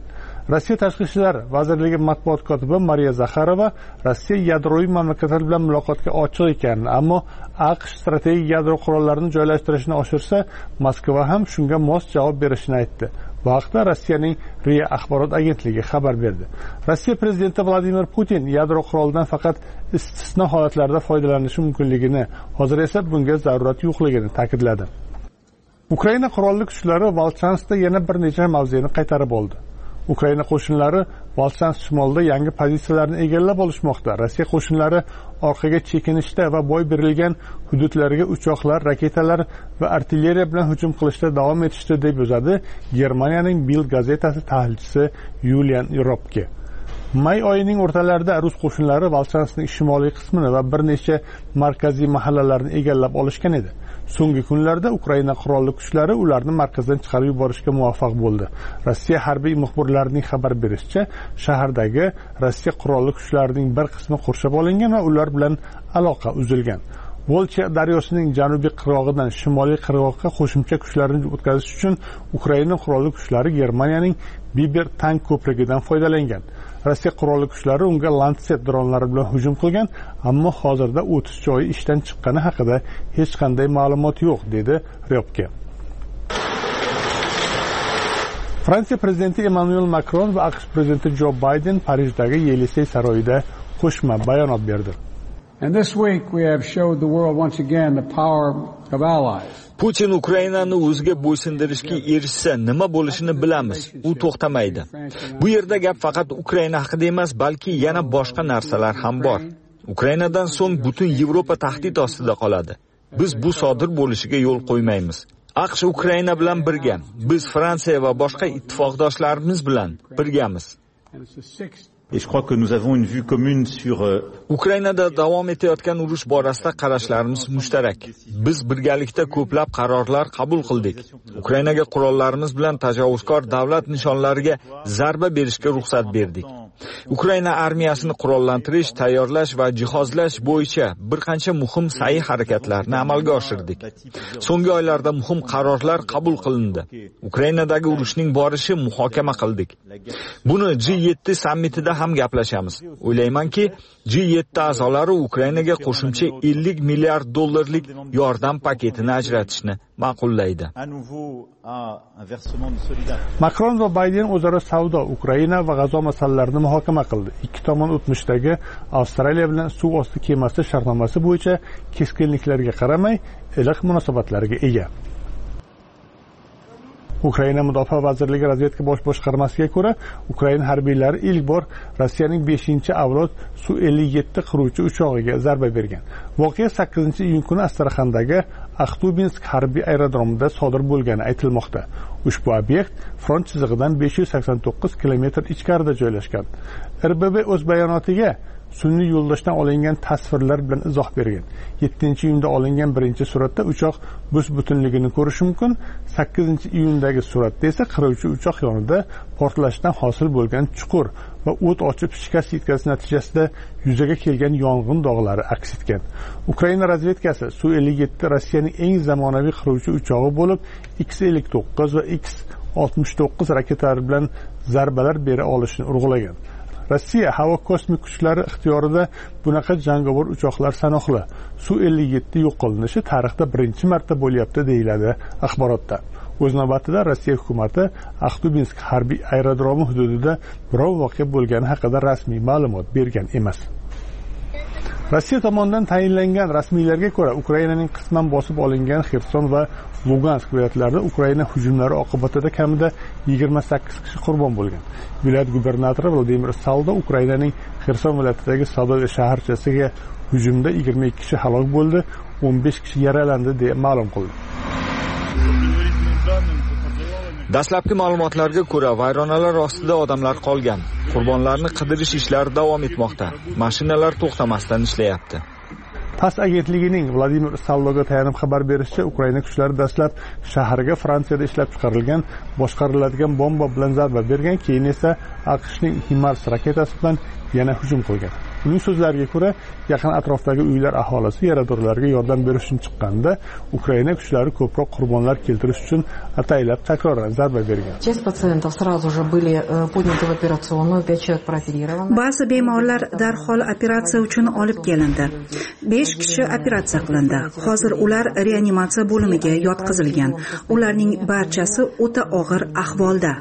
Rossiya tashqi ishlar vazirligi matbuot kotibi Mariya Zakharova Rossiya yadroviy mamlakatlar bilan muloqotga ochiq ekanini, ammo AQSh strategik yadro qurollarini joylashtirishni oshirsa, Moskva ham shunga mos javob berishini aytdi. Bu haqda Rossiyaning RIA axborot agentligi xabar berdi. Rossiya prezidenti Vladimir Putin yadro qurolidan faqat istisno holatlarda foydalanishi mumkinligini, hozir esa bunga zarurat yo'qligini ta'kidladi. Ukraina qurolli kuchlari Volchanskda yana bir necha mavzeni qaytarib oldi. Ukraina qo'shinlari Volchansk shimolida yangi pozitsiyalarni egallab olishmoqda. Rossiya qo'shinlari orqaga chekinishda va boy berilgan hududlarga uchoqlar, raketalar va artilleriya bilan hujum qilishda davom etishdi deb yozadi Germaniyaning Bild gazetasi tahlilchisi Yulian Ropke. May oyining o'rtalarida rus qo'shinlari Volchanskning shimoliy qismini va bir necha markaziy mahallalarni egallab olishgan edi. So'nggi kunlarda Ukraina qurolli kuchlari ularni markazdan chiqarib yuborishga muvaffaq bo'ldi. Rossiya harbiy muxbirlarining xabar berishicha, shahardagi Rossiya qurolli kuchlarining bir qismi qurshab olingan va ular bilan aloqa uzilgan. Volcha daryosining janubiy qirg'og'idan shimoliy qirg'oqqa qo'shimcha kuchlarni o'tkazish uchun Ukraina qurolli kuchlari Germaniyaning Biber tank ko'prigidan foydalangan. Rossiya qurolli kuchlari unga Lancet dronlari bilan hujum qilgan, ammo hozirda o'tish joyi ishdan chiqqani haqida hech qanday ma'lumot yo'q, dedi Ryobke. Fransiya prezidenti Emmanuel Macron va AQSh prezidenti Joe Biden Parijdagi Yelisey saroyida qo'shma bayonot berdi. And this week we have showed the world once again the power of allies. Putin Ukrainani o'ziga bo'ysundirishga erishsa nima bo'lishini bilamiz. U to'xtamaydi. Bu yerda gap faqat Ukraina haqida emas, balki yana boshqa narsalar ham bor. Ukrainadan so'ng butun Yevropa tahdid ostida qoladi. Biz bu sodir bo'lishiga yo'l qo'ymaymiz. AQSh Ukraina bilan birga, biz Fransiya va boshqa ittifoqdoshlarimiz bilan birgamiz. Et je crois que nous avons une vue commune sur Ukrainada davom etayotgan urush borasida qarashlarimiz mushtarak. Biz birgalikda ko'plab qarorlar qabul qildik. Ukrainaga qurollarimiz bilan tajovuzkor davlat nishonlariga zarba berishga ruxsat berdik. Ukraina armiyasini qurollantirish, tayyorlash va jihozlash bo'yicha bir qancha muhim sa'y harakatlarni amalga oshirdik. So'nggi oylarda muhim qarorlar qabul qilindi. Ukrainadagi urushning borishi muhokama qildik. Buni G yetti sammitida ham gaplashamiz. O'ylaymanki, G yetti a'zolari Ukrainaga qo'shimcha ellik milliard dollarlik yordam paketini ajratishni ma'qullaydi. Macron va Biden o'zaro savdo, Ukraina va G'azo masalalarini muhokama qildi. Ikki tomon o'tmishdagi Avstraliya bilan suv osti kemasi shartnomasi bo'yicha keskinliklarga qaramay, iliq munosabatlarga ega. Ukraina Mudofaa vazirligi razvedka bosh boshqarmasiga ko'ra, Ukraina harbiylari ilk bor Rossiyaning beshinchi avlod Su ellik yetti qiruvchi uchog'iga zarba bergan. Voqea sakkizinchi iyun kuni Astraxandagi Axtubinsk harbiy aerodromida sodir bo'lgani aytilmoqda. Ushbu obyekt front chizig'idan besh yuz sakson to'qqiz kilometr ichkarida joylashgan. R B B o'z bayonotiga sun'iy yo'ldoshdan olingan tasvirlar bilan izoh bergan. yettinchi iyunda olingan birinchi suratda uchoq bus butunligini ko'rish mumkin. sakkizinchi iyundagi suratda esa qiruvchi uchoq yonida portlashdan hosil bo'lgan chuqur va o't ochib shikast yetkazish natijasida yuzaga kelgan yong'in dog'lari aks etgan. Ukraina razvedkasi Su ellik yetti Rossiyaning eng zamonaviy qiruvchi uchog'i bo'lib, X ellik to'qqiz va X oltmish to'qqiz raketalari bilan zarbalar bera olishini urg'ulagan. Rossiya havo kosmik kuchlari ixtiyorida bunaqa jangovar uchoqlar sanoqli. Su ellik yetti yo'q qilinishi tarixda birinchi marta bo'lyapti, deyiladi axborotda. O'z navbatida Rossiya hukumati Axtubinsk harbiy aerodromi hududida birov voqea bo'lgani haqida rasmiy ma'lumot bergan emas. Rossiya tomonidan tayinlangan rasmiylarga ko'ra, Ukrainaning qisman bosib olingan Xerson va Lugansk viloyatlarida Ukraina hujumlari oqibatida kamida yigirma sakkiz kishi qurbon bo'lgan. Viloyat gubernatori Vladimir Saldo Ukrainaning Xerson viloyatidagi Sadoy shaharchasiga hujumda yigirma ikki kishi halok bo'ldi, o'n besh kishi yaralandi deb ma'lum qildi. Dastlabki ma'lumotlarga ko'ra, vayronalar ostida odamlar qolgan. Qurbonlarni qidirish ishlari davom etmoqda. Mashinalar to'xtamasdan ishlayapti. TASS agentligining Vladimir Saldoga tayanib xabar berishicha, Ukraina kuchlari dastlab shaharga Fransiyada ishlab chiqarilgan boshqariladigan bomba bilan zarba bergan, keyin esa AQShning HIMARS raketasi bilan yana hujum qilgan. uning so'zlariga ko'ra yaqin atrofdagi uylar aholisi yaradorlarga yordam berish uchun chiqqanda Ukraina kuchlari ko'proq qurbonlar keltirish uchun ataylab takroran zarba bergan. Ba'zi bemorlar darhol operatsiya uchun olib kelindi. besh kishi operatsiya qilindi. Hozir ular reanimatsiya bo'limiga yotqizilgan. Ularning barchasi o'ta og'ir ahvolda.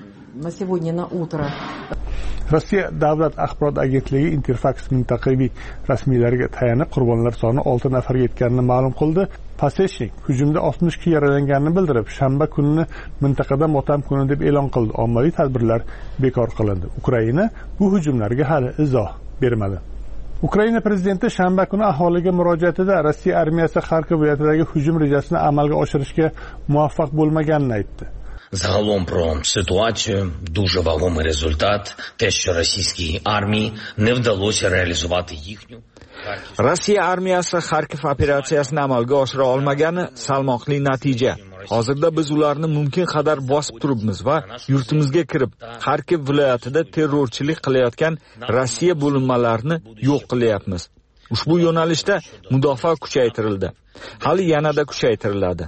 Rossiya davlat axborot agentligi Interfax mintaqaviy rasmiylariga tayanib qurbonlar soni olti nafarga yetganini ma'lum qildi. Pasechnik hujumda oltmish kishi yaralanganini bildirib, shanba kunini mintaqada motam kuni deb e'lon qildi. Ommaviy tadbirlar bekor qilindi. Ukraina bu hujumlarga hali izoh bermadi. Ukraina prezidenti shanba kuni aholiga murojaatida Rossiya armiyasi Xarkov viloyatidagi hujum rejasini amalga oshirishga muvaffaq bo'lmaganini aytdi. Загалом про ситуацію дуже вагомий результат те, що російській армії не вдалося реалізувати їхню Rossiya armiyasi Xarkov operatsiyasini amalga oshira olmagani salmoqli natija. Hozirda biz ularni mumkin qadar bosib turibmiz va yurtimizga kirib, Xarkov viloyatida terrorchilik qilayotgan Rossiya bo'linmalarini yo'q qilyapmiz. Ushbu yo'nalishda mudofaa kuchaytirildi. Hali yanada kuchaytiriladi.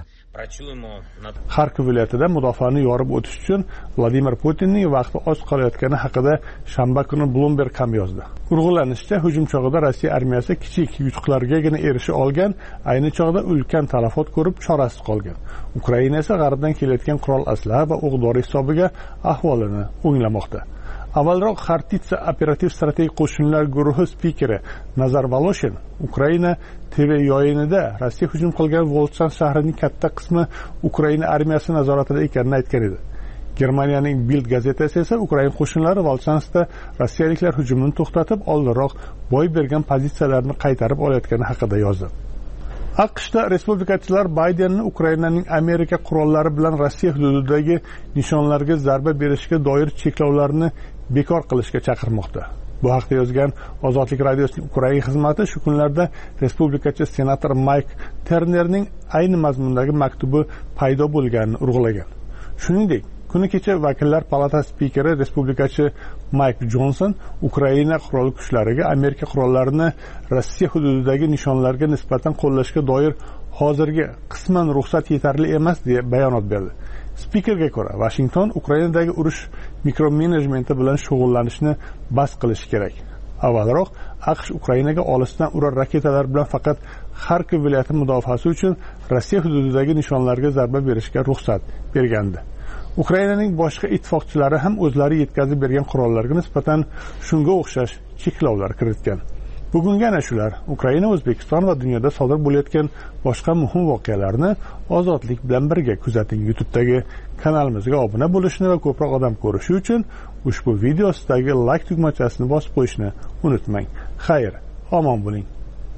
Xarkov viloyatida mudofaani yorib o'tish uchun Vladimir Putinning vaqti oz qolayotgani haqida shanba kuni Bloomberg ham yozdi. Urg'ulanishicha, hujum chog'ida Rossiya armiyasi kichik yutuqlargagina erisha olgan, ayni chog'da ulkan talafot ko'rib chorasiz qolgan. Ukraina esa g'arbdan kelayotgan qurol aslah va o'q-dori hisobiga ahvolini o'nglamoqda. Avvalroq Xartitsa operativ strategik qo'shinlar guruhi spikeri Nazar Voloshin Ukraina T V yoyinida Rossiya hujum qilgan Volchansk shahrining katta qismi Ukraina armiyasi nazoratida ekanini aytgan edi. Germaniyaning Bild gazetasi esa Ukraina qo'shinlari Volchanskda rossiyaliklar hujumini to'xtatib, oldinroq boy bergan pozitsiyalarini qaytarib olayotgani haqida yozdi. AQShda respublikachilar Baydenni Ukrainaning Amerika qurollari bilan Rossiya hududidagi nishonlarga zarba berishga doir cheklovlarni bekor qilishga chaqirmoqda. Bu haqda yozgan Ozodlik radiosining Ukraina xizmati shu kunlarda respublikachi senator Mayk Ternerning ayni mazmundagi maktubi paydo bo'lganini urg'ulagan. Shuningdek, kuni kecha vakillar palatasi spikeri respublikachi Mayk Jonson Ukraina qurolli kuchlariga Amerika qurollarini Rossiya hududidagi nishonlarga nisbatan qo'llashga doir hozirgi qisman ruxsat yetarli emas deya bayonot berdi. Spikerga ko'ra, Washington Ukrainadagi urush mikromenejmenti bilan shug'ullanishni bas qilishi kerak. Avvalroq AQSh Ukrainaga olisdan urar raketalar bilan faqat Xarkov viloyati mudofaasi uchun Rossiya hududidagi nishonlarga zarba berishga ruxsat bergandi. Ukrainaning boshqa ittifoqchilari ham o'zlari yetkazib bergan qurollarga nisbatan shunga o'xshash cheklovlar kiritgan. Bugungi ana shular Ukraina, O'zbekiston va dunyoda sodir bo'layotgan boshqa muhim voqealarni ozodlik bilan birga kuzating. YouTube'dagi kanalimizga obuna bo'lishni va ko'proq odam ko'rishi uchun ushbu video ostidagi like tugmachasini bosib qo'yishni unutmang. Xayr, omon bo'ling.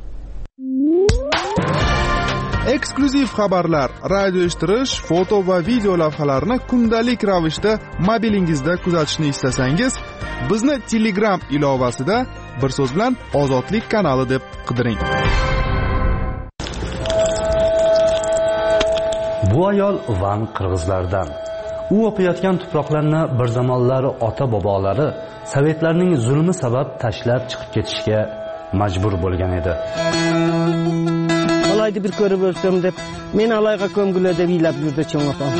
Eksklyuziv xabarlar, radio eshittirish, foto va video lavhalarni kundalik ravishda mobilingizda kuzatishni istasangiz, bizni Telegram ilovasida bir so'z bilan Ozodlik kanali deb qidiring. Bu ayol Van qirg'izlardan. U o'qiyotgan tuproqlarni bir zamonlar ota-bobolari sovetlarning zulmi sabab tashlab chiqib ketishga majbur bo'lgan edi. Alayda bir ko'rib o'rsam deb, men alayga ko'mgula deb o'ylab yurdi cho'ng'otam.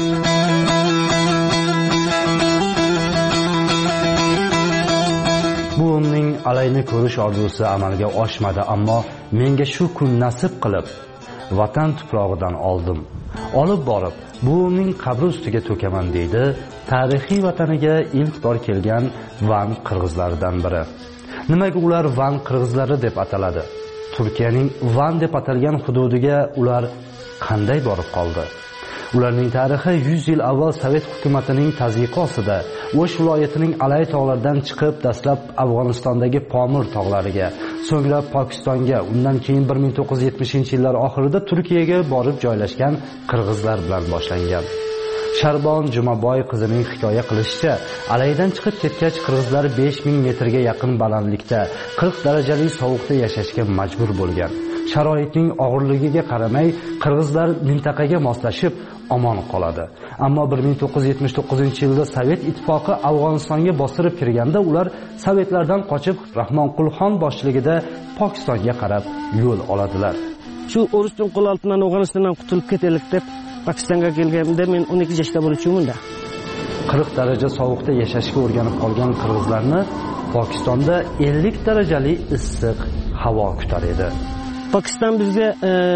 Buvimning alayni ko'rish orzusi amalga oshmadi, ammo menga shu kun nasib qilib vatan tuprog'idan oldim. Olib borib, buvimning qabri ustiga to'kaman deydi tarixiy vataniga ilk bor kelgan Van qirg'izlaridan biri. Nimaga ular Van qirg'izlari deb ataladi? Turkiyaning Van deb atalgan hududiga ular qanday borib qoldi? Ularning tarixi yuz yil avval Sovet hukumatining tazyiqi ostida O'sh viloyatining Alay tog'laridan chiqib, dastlab Afg'onistondagi Pomir tog'lariga, so'ngra Pokistonga, undan keyin bir ming to'qqiz yuz yetmishinchi yillar oxirida Turkiyaga borib joylashgan qirg'izlar bilan boshlangan. Sharbon Jumaboy qizining hikoya qilishicha, alaydan chiqib ketgach qirg'izlar besh ming metrga yaqin balandlikda qirq darajali sovuqda yashashga majbur bo'lgan. Sharoitning og'irligiga qaramay, qirg'izlar mintaqaga moslashib omon qoladi. Ammo bir ming to'qqiz yuz yetmish to'qqizinchi yilda Sovet ittifoqi Afg'onistonga bostirib kirganda ular sovetlardan qochib Rahmonqulxon boshchiligida Pokistonga qarab yo'l oladilar. Shu urushning qo'l altından Afg'onistondan qutulib ketaylik deb Pokistonga kelganimda men o'n ikki yoshda bo'lganimda qirq daraja sovuqda yashashga o'rganib qolgan qirg'izlarni Pokistonda ellik darajali issiq havo kutar edi. Pokiston bizga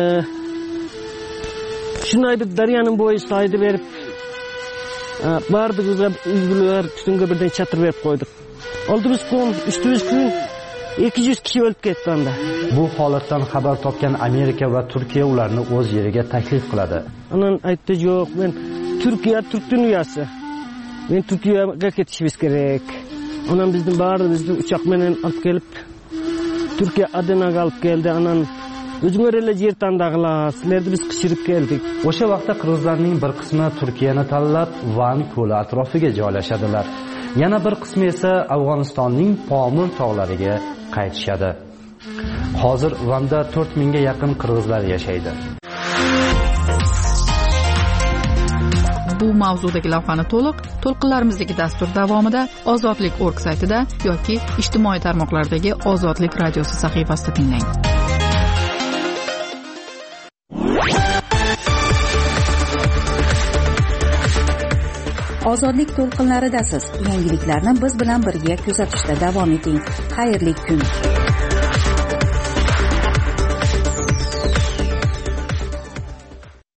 shunday bir daryoning bo'yi soyida berib, bardığımızda üzgünler tutunga birden çatır berib qo'ydik. Oldimiz kun, üstümüz kun ikki yuz kishi o'lib ketdi anda. Bu holatdan xabar topgan Amerika va Turkiya ularni o'z yeriga taklif qiladi. Anan aytdi, "Yo'q, men Turkiya Turk dunyosi. Men Turkiyaga ketishimiz kerak." Anan bizning barimizni uchoq bilan olib kelib Turkiya Adenaga olib keldi. Anan o'zingizlar yer tandag'lar, sizlarni biz qishirib keldik. O'sha vaqtda qirg'izlarning bir qismi Turkiyani tanlab Van ko'li atrofiga joylashadilar. Yana bir qismi esa Afg'onistonning Pomir tog'lariga qaytishadi. Hozir Vanda to'rt mingga yaqin qirg'izlar yashaydi. Bu mavzudagi lavhani to'liq to'lqinlarimizdagi dastur davomida Ozodlik org saytida yoki ijtimoiy tarmoqlardagi Ozodlik radiosi sahifasida tinglang. Ozodlik to'lqinlaridasiz. Yangiliklarni biz bilan birga kuzatishda davom eting. Xayrli kun.